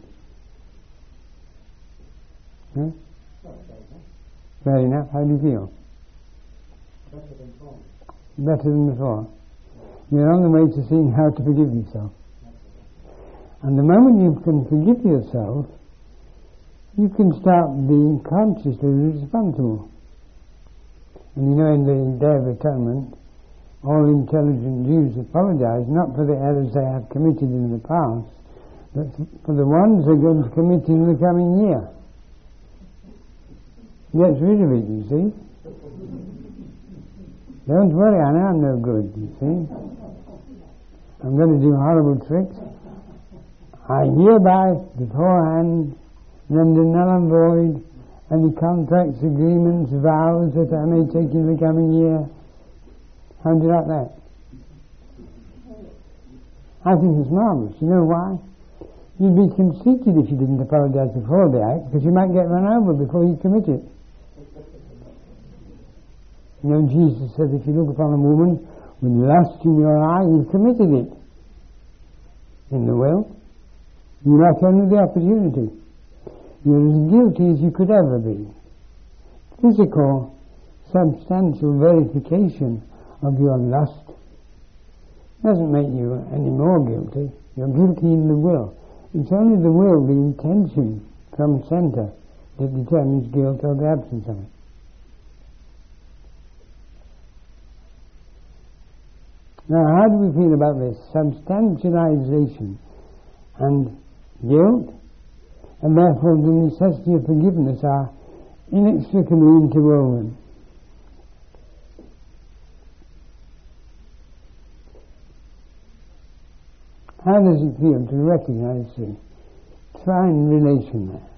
Yes? Fair enough. How do you feel? Better than before. Better than before. You're on the way to seeing how to forgive yourself. And the moment you can forgive yourself, you can start being consciously responsible. And you know, in the Day of Atonement, all intelligent Jews apologize not for the errors they have committed in the past, but for the ones they're going to commit in the coming year. Gets rid of it, you see. Don't worry, I know I'm no good, you see. I'm going to do horrible tricks. I hereby, beforehand, render null and void any contracts, agreements, vows that I may take in the coming year. How do you like that? I think it's marvellous. You know why? You'd be conceited if you didn't apologize before the act, because you might get run over before you commit it. You know, Jesus said, if you look upon a woman with lust in your eye, you've committed it. In the will, you lack only the opportunity. You're as guilty as you could ever be. Physical, substantial verification of your lust doesn't make you any more guilty. You're guilty in the will. It's only the will, the intention from centre, that determines guilt or the absence of it. Now, how do we feel about this? Substantialization and guilt, and therefore the necessity of forgiveness, are inextricably interwoven. How does it feel to recognize the trine relation there?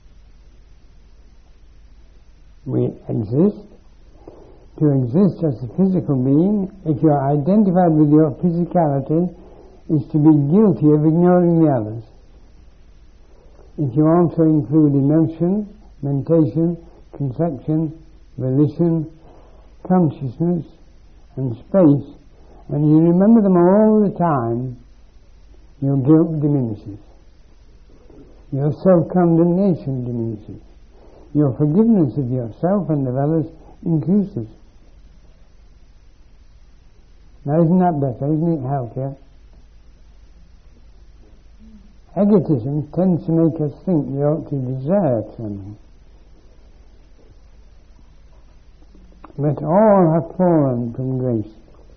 We exist. To exist as a physical being, if you are identified with your physicality, is to be guilty of ignoring the others. If you also include emotion, mentation, conception, volition, consciousness, and space, and you remember them all the time, your guilt diminishes. Your self-condemnation diminishes. Your forgiveness of yourself and of others increases. Now, isn't that better? Isn't it healthier? Egotism tends to make us think we ought to deserve something. But all have fallen from grace.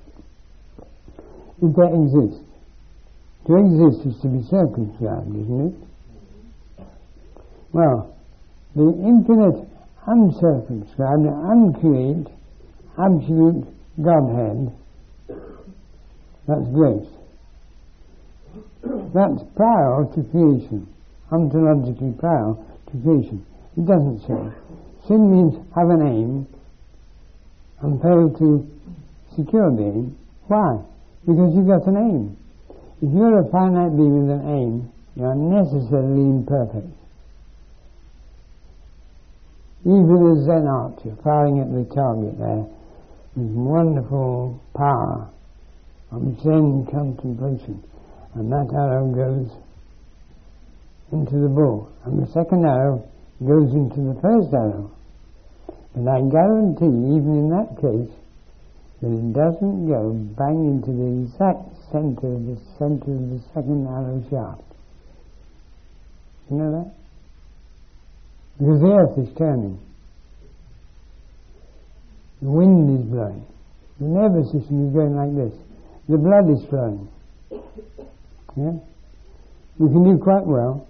If they exist. To exist is to be circumscribed, isn't it? Well, the infinite, uncircumscribed, uncreate, absolute Godhead, that's grace. That's prior to creation, ontologically prior to creation. It doesn't say. Sin means have an aim and fail to secure the aim. Why? Because you've got an aim. If you're a finite being with an aim, you are necessarily imperfect. Even as Zen archer firing at the target there with wonderful power of Zen contemplation, and that arrow goes into the bow, and the second arrow goes into the first arrow. And I guarantee, even in that case, that it doesn't go bang into the exact center of the center of the second arrow shaft. You know that? Because the earth is turning. The wind is blowing. The nervous system is going like this. The blood is flowing. Yeah? You can do quite well.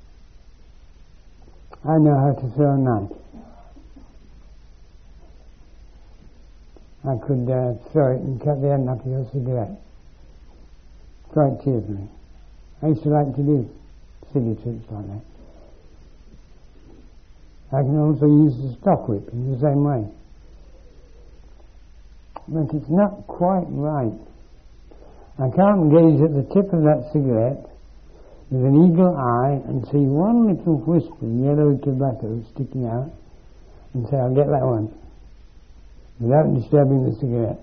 I know how to throw a knife. I could uh, throw it and cut the end off your cigarette. Quite cheerfully. I used to like to do silly tricks like that. I can also use the stock whip in the same way. But it's not quite right. I can't gaze at the tip of that cigarette with an eagle eye and see one little wisp of yellow tobacco sticking out and say, I'll get that one, without disturbing the cigarette.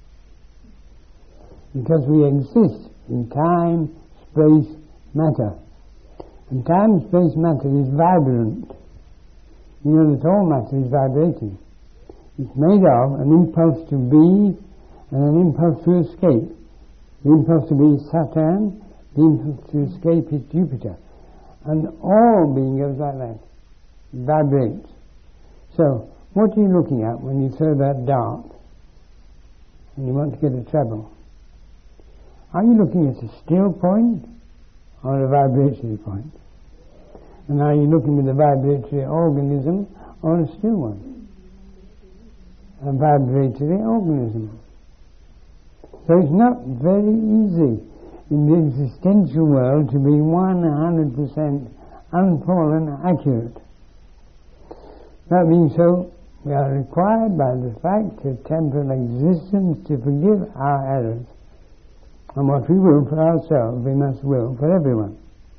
Because we exist in time, space, matter. And time, space, matter is vibrant. You know that all matter is vibrating. It's made of an impulse to be and an impulse to escape. The impulse to be is Saturn, the impulse to escape is Jupiter. And all being goes like that. It vibrates. So, what are you looking at when you throw that dart and you want to get a treble? Are you looking at a still point or a vibratory point? And are you looking at a vibratory organism or a still one? A vibratory organism. So it's not very easy in the existential world to be one hundred percent unfallen accurate. That being so, we are required by the fact of temporal existence to forgive our errors. And what we will for ourselves, we must will for everyone.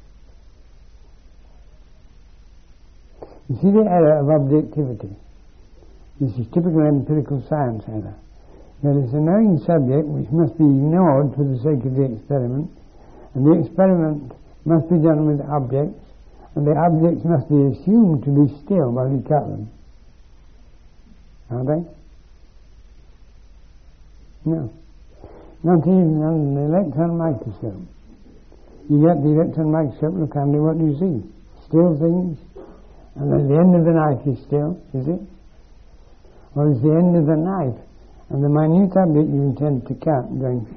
You see the error of objectivity. This is typical empirical science error. There is a knowing subject which must be ignored for the sake of the experiment, and the experiment must be done with objects, and the objects must be assumed to be still while you cut them. Are they? No. Not even on the electron microscope. You get the electron microscope, look under, what do you see? Still things? And at the end of the knife is still, is it? Or is the end of the knife and the minute object you intend to cut going,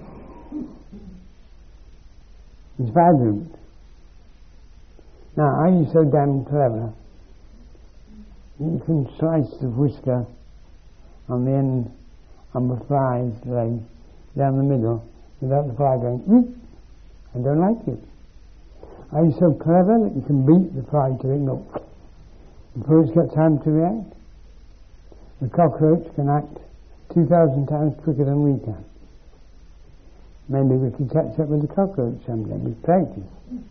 it's vibrant. Now, are you so damn clever? You can slice the whisker on the end of the fly's leg down the middle without the fly going, Whoop! I don't like it. Are you so clever that you can beat the fly to it and go before it's got time to react? The cockroach can act two thousand times quicker than we can. Maybe we can catch up with the cockroach someday with practice.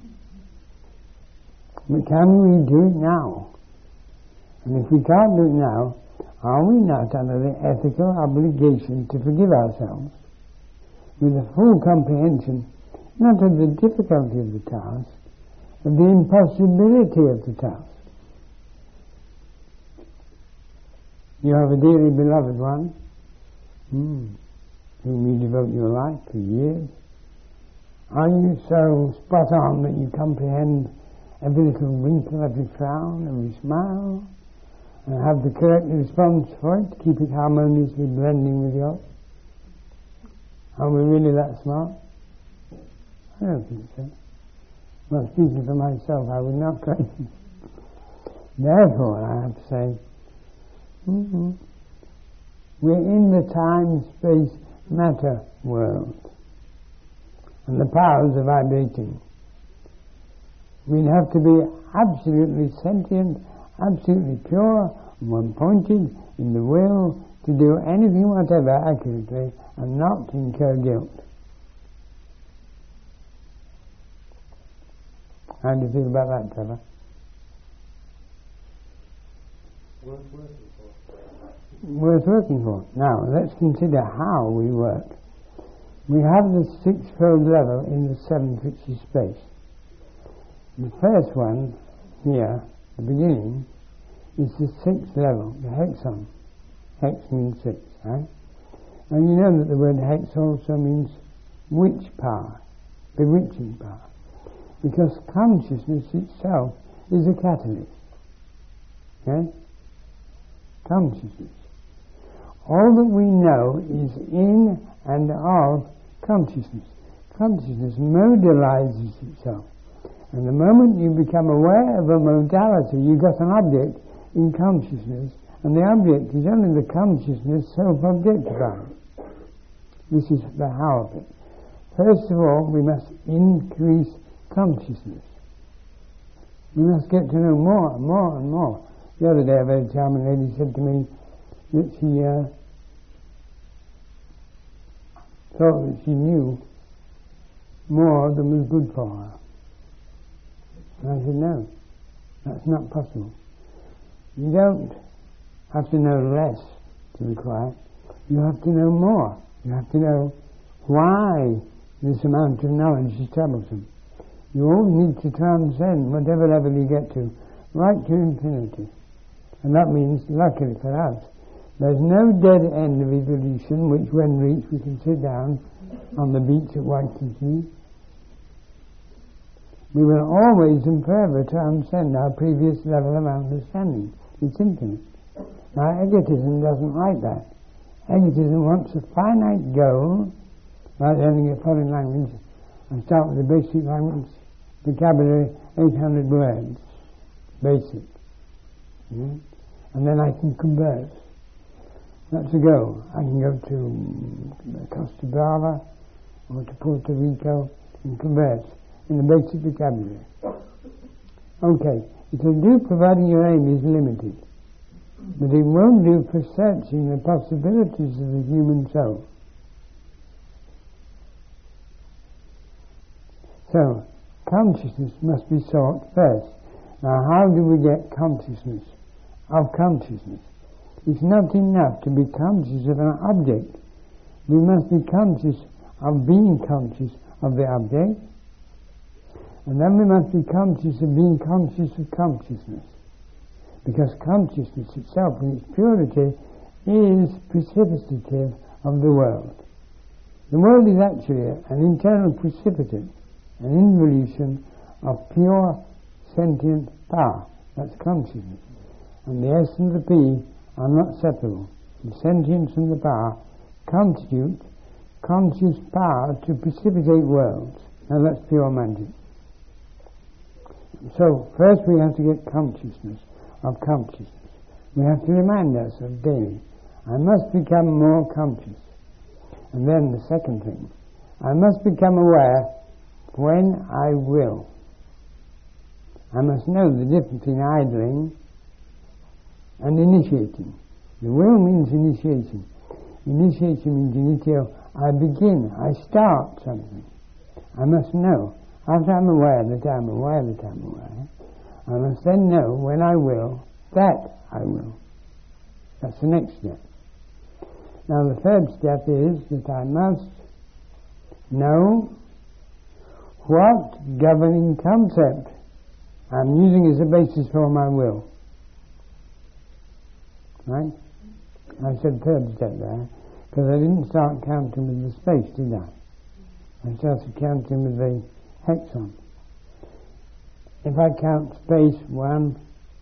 But can we do it now? And if we can't do it now, are we not under the ethical obligation to forgive ourselves with a full comprehension, not of the difficulty of the task, but the impossibility of the task? You have a dearly beloved one, hmm, whom you devote your life for years. Are you so spot on that you comprehend every little wrinkle, every frown, every smile, and have the correct response for it to keep it harmoniously blending with yours? Are we really that smart? I don't think so. Well, speaking for myself, I would not claim. Therefore, I have to say, mm-hmm, we're in the time, space, matter world. and the powers are vibrating. We'd have to be absolutely sentient, absolutely pure, one-pointed in the will to do anything whatever accurately and not incur guilt. How do you feel about that, Trevor? Worth working for. Worth working for. Now, let's consider how we work. We have the six-fold level in the seventh, which is space. The first one, here, the beginning, is the sixth level, the hexon. Hex means six, right? And you know that the word hex also means witch power, bewitching power. Because consciousness itself is a catalyst. Okay? Consciousness. All that we know is in and of consciousness. Consciousness modalizes itself. And the moment you become aware of a modality, you've got an object in consciousness, and the object is only the consciousness self-objectifying. This is the how of it. First of all, we must increase consciousness. We must get to know more and more and more. The other day a very charming lady said to me that she uh, thought that she knew more than was good for her. And I said, no, that's not possible. You don't have to know less to be quiet. You have to know more. You have to know why this amount of knowledge is troublesome. You always need to transcend whatever level you get to, right to infinity. And that means, luckily for us, there's no dead end of evolution which, when reached, we can sit down on the beach at Waikiki. We will always and forever transcend our previous level of understanding. It's infinite. Now, egotism doesn't like that. Egotism wants a finite goal, like learning a foreign language. I start with the basic language, vocabulary, eight hundred words, basic. Yeah? And then I can converse. That's a goal. I can go to Costa Brava or to Puerto Rico and converse in the basic vocabulary. Okay, it will do providing your aim is limited, but it won't do for searching the possibilities of the human soul. So, consciousness must be sought first. Now, how do we get consciousness of consciousness? It's not enough to be conscious of an object. We must be conscious of being conscious of the object, and then we must be conscious of being conscious of consciousness. Because consciousness itself, in its purity, is precipitative of the world. The world is actually an internal precipitate, an involution of pure sentient power. That's consciousness. And the S and the P are not separable. The sentience and the power constitute conscious power to precipitate worlds. Now that's pure magic. So first we have to get consciousness of consciousness. We have to remind ourselves daily, I must become more conscious. And then the second thing, I must become aware when I will. I must know the difference in idling and initiating. The will means initiation. Initiation means initio. I begin, I start something. I must know. After I'm aware that I'm aware that I'm aware, I must then know when I will, that I will. That's the next step. Now the third step is that I must know what governing concept I'm using as a basis for my will. Right? I said third step there, because I didn't start counting with the space, did I? I started counting with the hexon. If I count space one,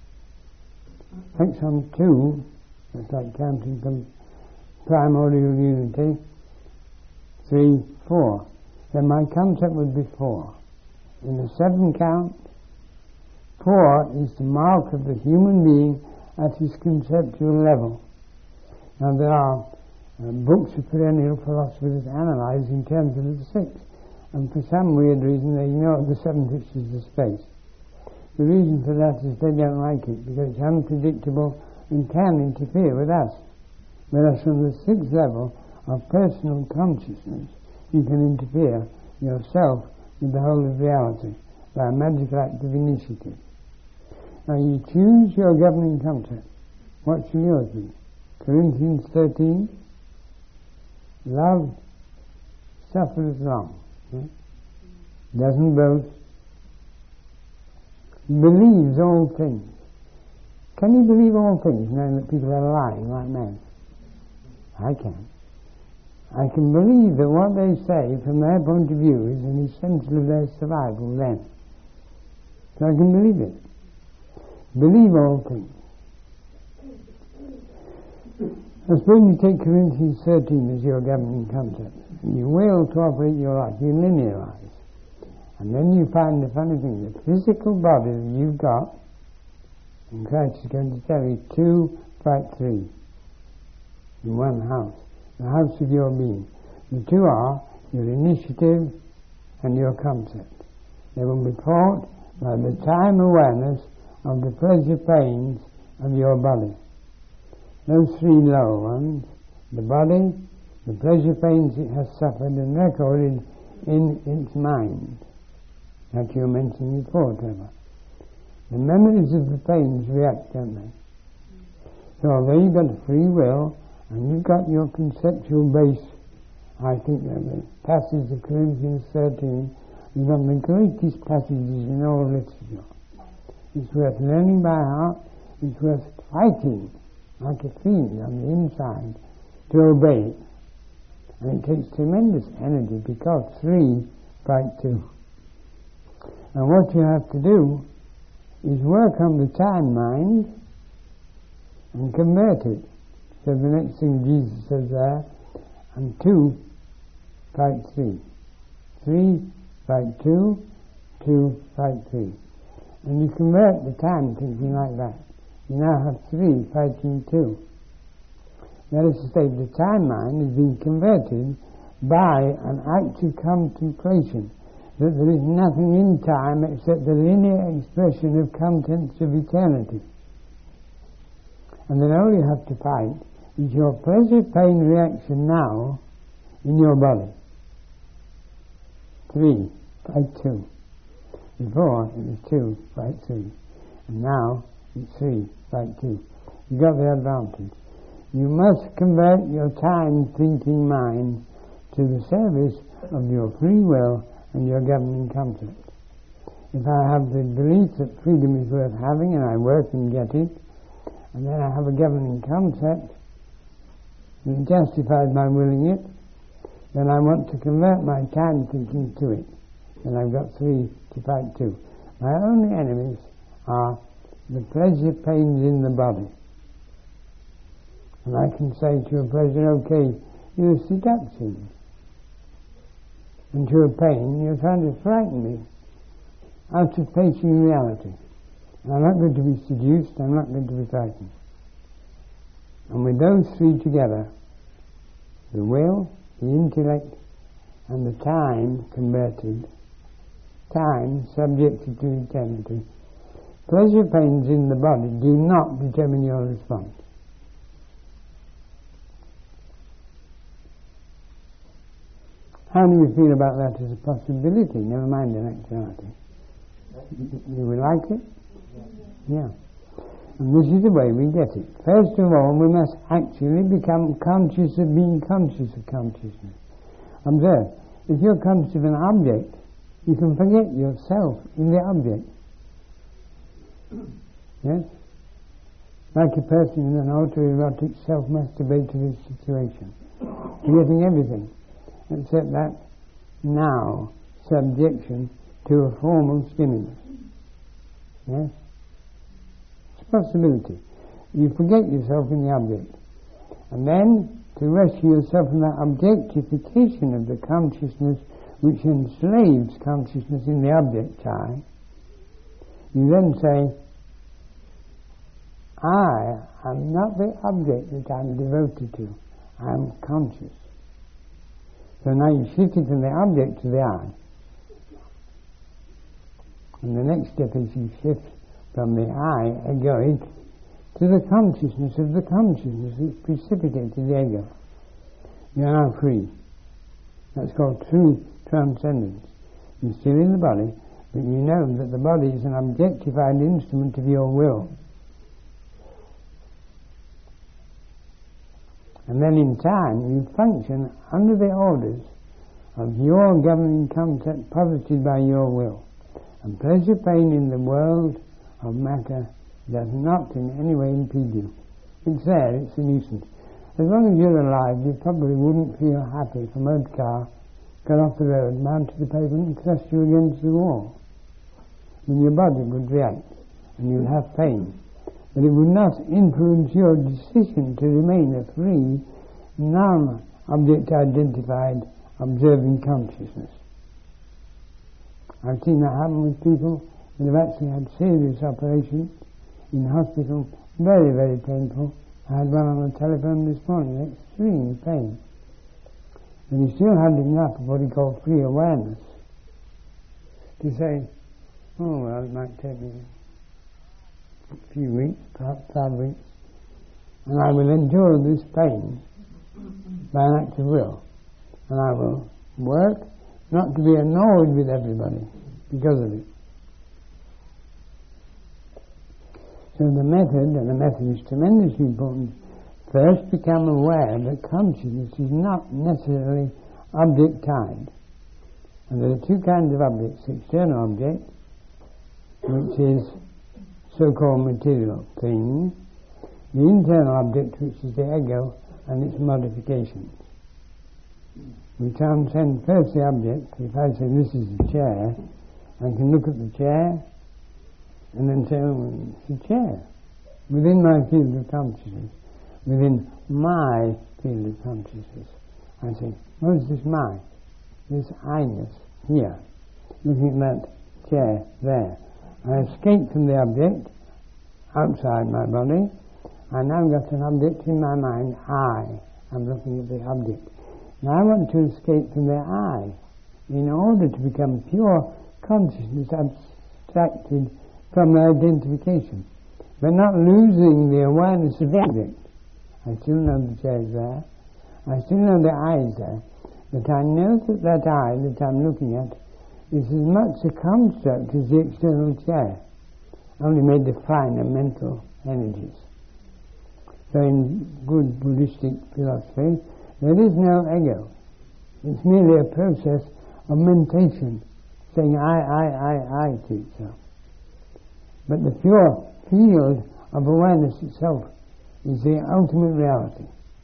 hexon two, it's like counting from primordial unity, three, four. Then my concept would be four. In the seven count, four is the mark of the human being at his conceptual level. Now there are uh, books of perennial philosophers analysed in terms of the six, and for some weird reason they ignore the seven pictures of space. The reason for that is they don't like it, because it's unpredictable and can interfere with us. Whereas from the sixth level of personal consciousness, you can interfere yourself with the whole of reality by a magical act of initiative. Now you choose your governing concept. What should yours be? Corinthians thirteen, love suffers long, yeah? Doesn't boast, believes all things. Can you believe all things knowing that people are lying like men? I can. I can believe that what they say from their point of view is an essential of their survival then. So I can believe it. Believe all things. I suppose you take Corinthians thirteen as your governing concept, and you will to operate your life, you linearize. And then you find the funny thing, the physical body that you've got, and Christ is going to tell you, two fight three in one house, the house of your being. The two are your initiative and your concept. They will be fought by the time awareness of the pleasure pains of your body. Those three lower ones, the body, the pleasure pains it has suffered and recorded in its mind, that you mentioned before, Trevor. The memories of the pains react, don't they? So although you've got free will and you've got your conceptual base, I think that the passage of Corinthians thirteen is one of the greatest passages in all literature. It's worth learning by heart, it's worth fighting like a fiend on the inside to obey it. And it takes tremendous energy because three fight two. And what you have to do is work on the time mind and convert it. So the next thing Jesus says there, and two fight three. Three fight two, two fight three. And you convert the time thinking like that. You now have three fighting two. That is to say, the time mind is being converted by an active contemplation that there is nothing in time except the linear expression of contents of eternity. And then all you have to fight is your pleasure-pain reaction now in your body. Three, fight two. Before it was two, fight three. And now it's three, fight two. You got the advantage. You must convert your time-thinking mind to the service of your free will and your governing concept. If I have the belief that freedom is worth having and I work and get it, and then I have a governing concept that justifies my willing it, then I want to convert my time thinking to it. Then I've got three to fight two. My only enemies are the pleasure pains in the body. And I can say to a pleasure, okay, you're a seduction. And to a pain, you're trying to frighten me out of facing reality. And I'm not going to be seduced, I'm not going to be frightened. And with those three together, the will, the intellect, and the time converted, time subjected to eternity, pleasure pains in the body do not determine your response. How do you feel about that as a possibility, never mind an actuality? You will like it? Yeah. And this is the way we get it. First of all, we must actually become conscious of being conscious of consciousness. Observe, if you're conscious of an object, you can forget yourself in the object. Yes? Like a person in an autoerotic self-masturbatory situation, forgetting everything except that now subjection to a formal stimulus. Yes? It's a possibility. You forget yourself in the object. And then, to rescue yourself from that objectification of the consciousness which enslaves consciousness in the object I, you then say, I am not the object that I'm devoted to. I am conscious. So now you shift it from the object to the I. And the next step is you shift from the I, egoic, to the consciousness of the consciousness which precipitated the ego. You are now free. That's called true transcendence. You're still in the body, but you know that the body is an objectified instrument of your will. And then in time you function under the orders of your governing concept posited by your will. And pleasure pain in the world of matter does not in any way impede you. It's there, it's a nuisance. As long as you're alive, you probably wouldn't feel happy if a motor car got off the road, mounted the pavement and thrust you against the wall. Then your body would react and you'd have pain. But it would not influence your decision to remain a free, non-object identified, observing consciousness. I've seen that happen with people that have actually had serious operations in hospital, very, very painful. I had one on the telephone this morning, extreme pain. And he still had enough of what he called free awareness to say, oh well, it might take me a few weeks, perhaps five weeks, and I will endure this pain by an act of will. And I will work not to be annoyed with everybody because of it. So the method, and the method is tremendously important. First become aware that consciousness is not necessarily object-tied. And there are two kinds of objects: external object, which is so-called material things; the internal object, which is the ego and its modifications. We transcend first the object. If I say this is a chair, I can look at the chair and then say, oh, it's a chair. Within my field of consciousness, within my field of consciousness, I say, what is this my? This I-ness here, looking at that chair there. I escape from the object outside my body. I now got an object in my mind, I. I'm looking at the object. Now I want to escape from the I in order to become pure consciousness, abstracted from the identification, but not losing the awareness of the object. I still know the chair is there. I still know the I is there. But I know that that I that I'm looking at is as much a construct as the external chair, only made of finer mental energies. So in good Buddhistic philosophy, there is no ego. It's merely a process of mentation, saying I, I, I, I to itself. But the pure field of awareness itself is the ultimate reality.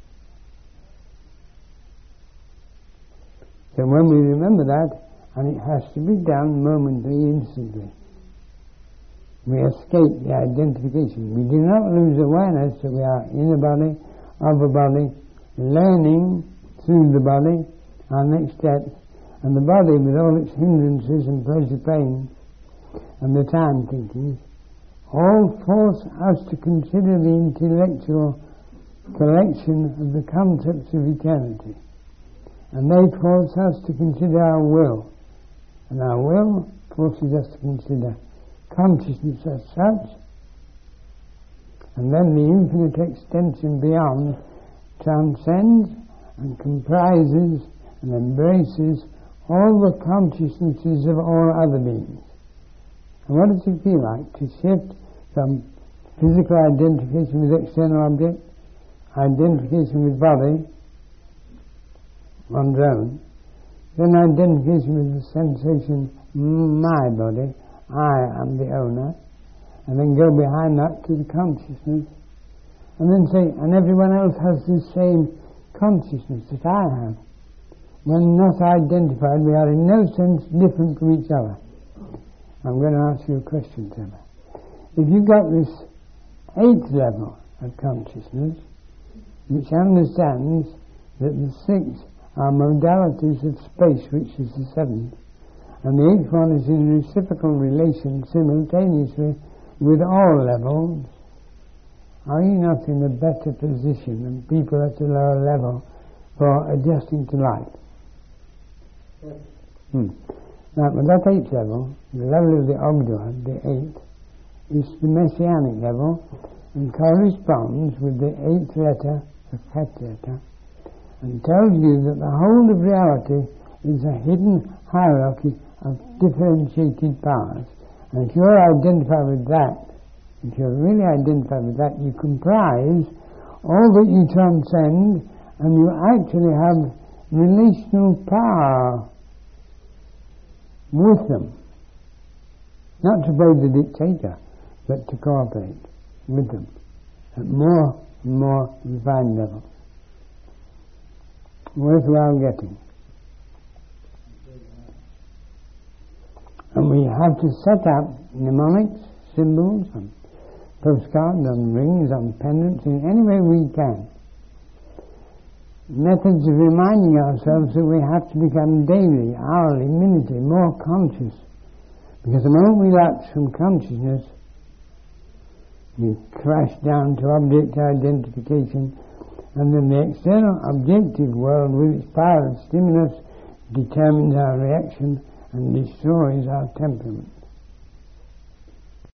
So when we remember that, and it has to be done momentary, instantly, we escape the identification. We do not lose awareness that we are in the body, of a body, learning through the body, our next step, and the body with all its hindrances and pleasure pain, and the time thinking, all force us to consider the intellectual collection of the concepts of eternity. And they force us to consider our will. And our will forces us to consider consciousness as such. And then the infinite extension beyond transcends and comprises and embraces all the consciousnesses of all other beings. And what does it feel like to shift from physical identification with external object, identification with body, one's own, then identification with the sensation, my body, I am the owner, and then go behind that to the consciousness, and then say, and everyone else has the same consciousness that I have. When not identified, we are in no sense different from each other. I'm going to ask you a question, Emma. If you got this eighth level of consciousness, which understands that the six are modalities of space, which is the seventh, and the eighth one is in reciprocal relation simultaneously with all levels, are you not in a better position than people at a lower level for adjusting to life? Yes. Hmm. Now, at that eighth level, the level of the Ogdoad, the eighth, is the messianic level and corresponds with the eighth letter, the Het letter, and tells you that the whole of reality is a hidden hierarchy of differentiated powers. And if you're identified with that, if you're really identified with that, you comprise all that you transcend, and you actually have relational power with them. Not to be the dictator, but to cooperate with them at more and more refined levels. Worthwhile getting. And we have to set up mnemonics, symbols, on postcards, on rings, on pendants, in any way we can. Methods of reminding ourselves that we have to become daily, hourly, minutely more conscious. Because the moment we lapse from consciousness, we crash down to object identification, and then the external objective world with its power and stimulus determines our reaction and destroys our temperament.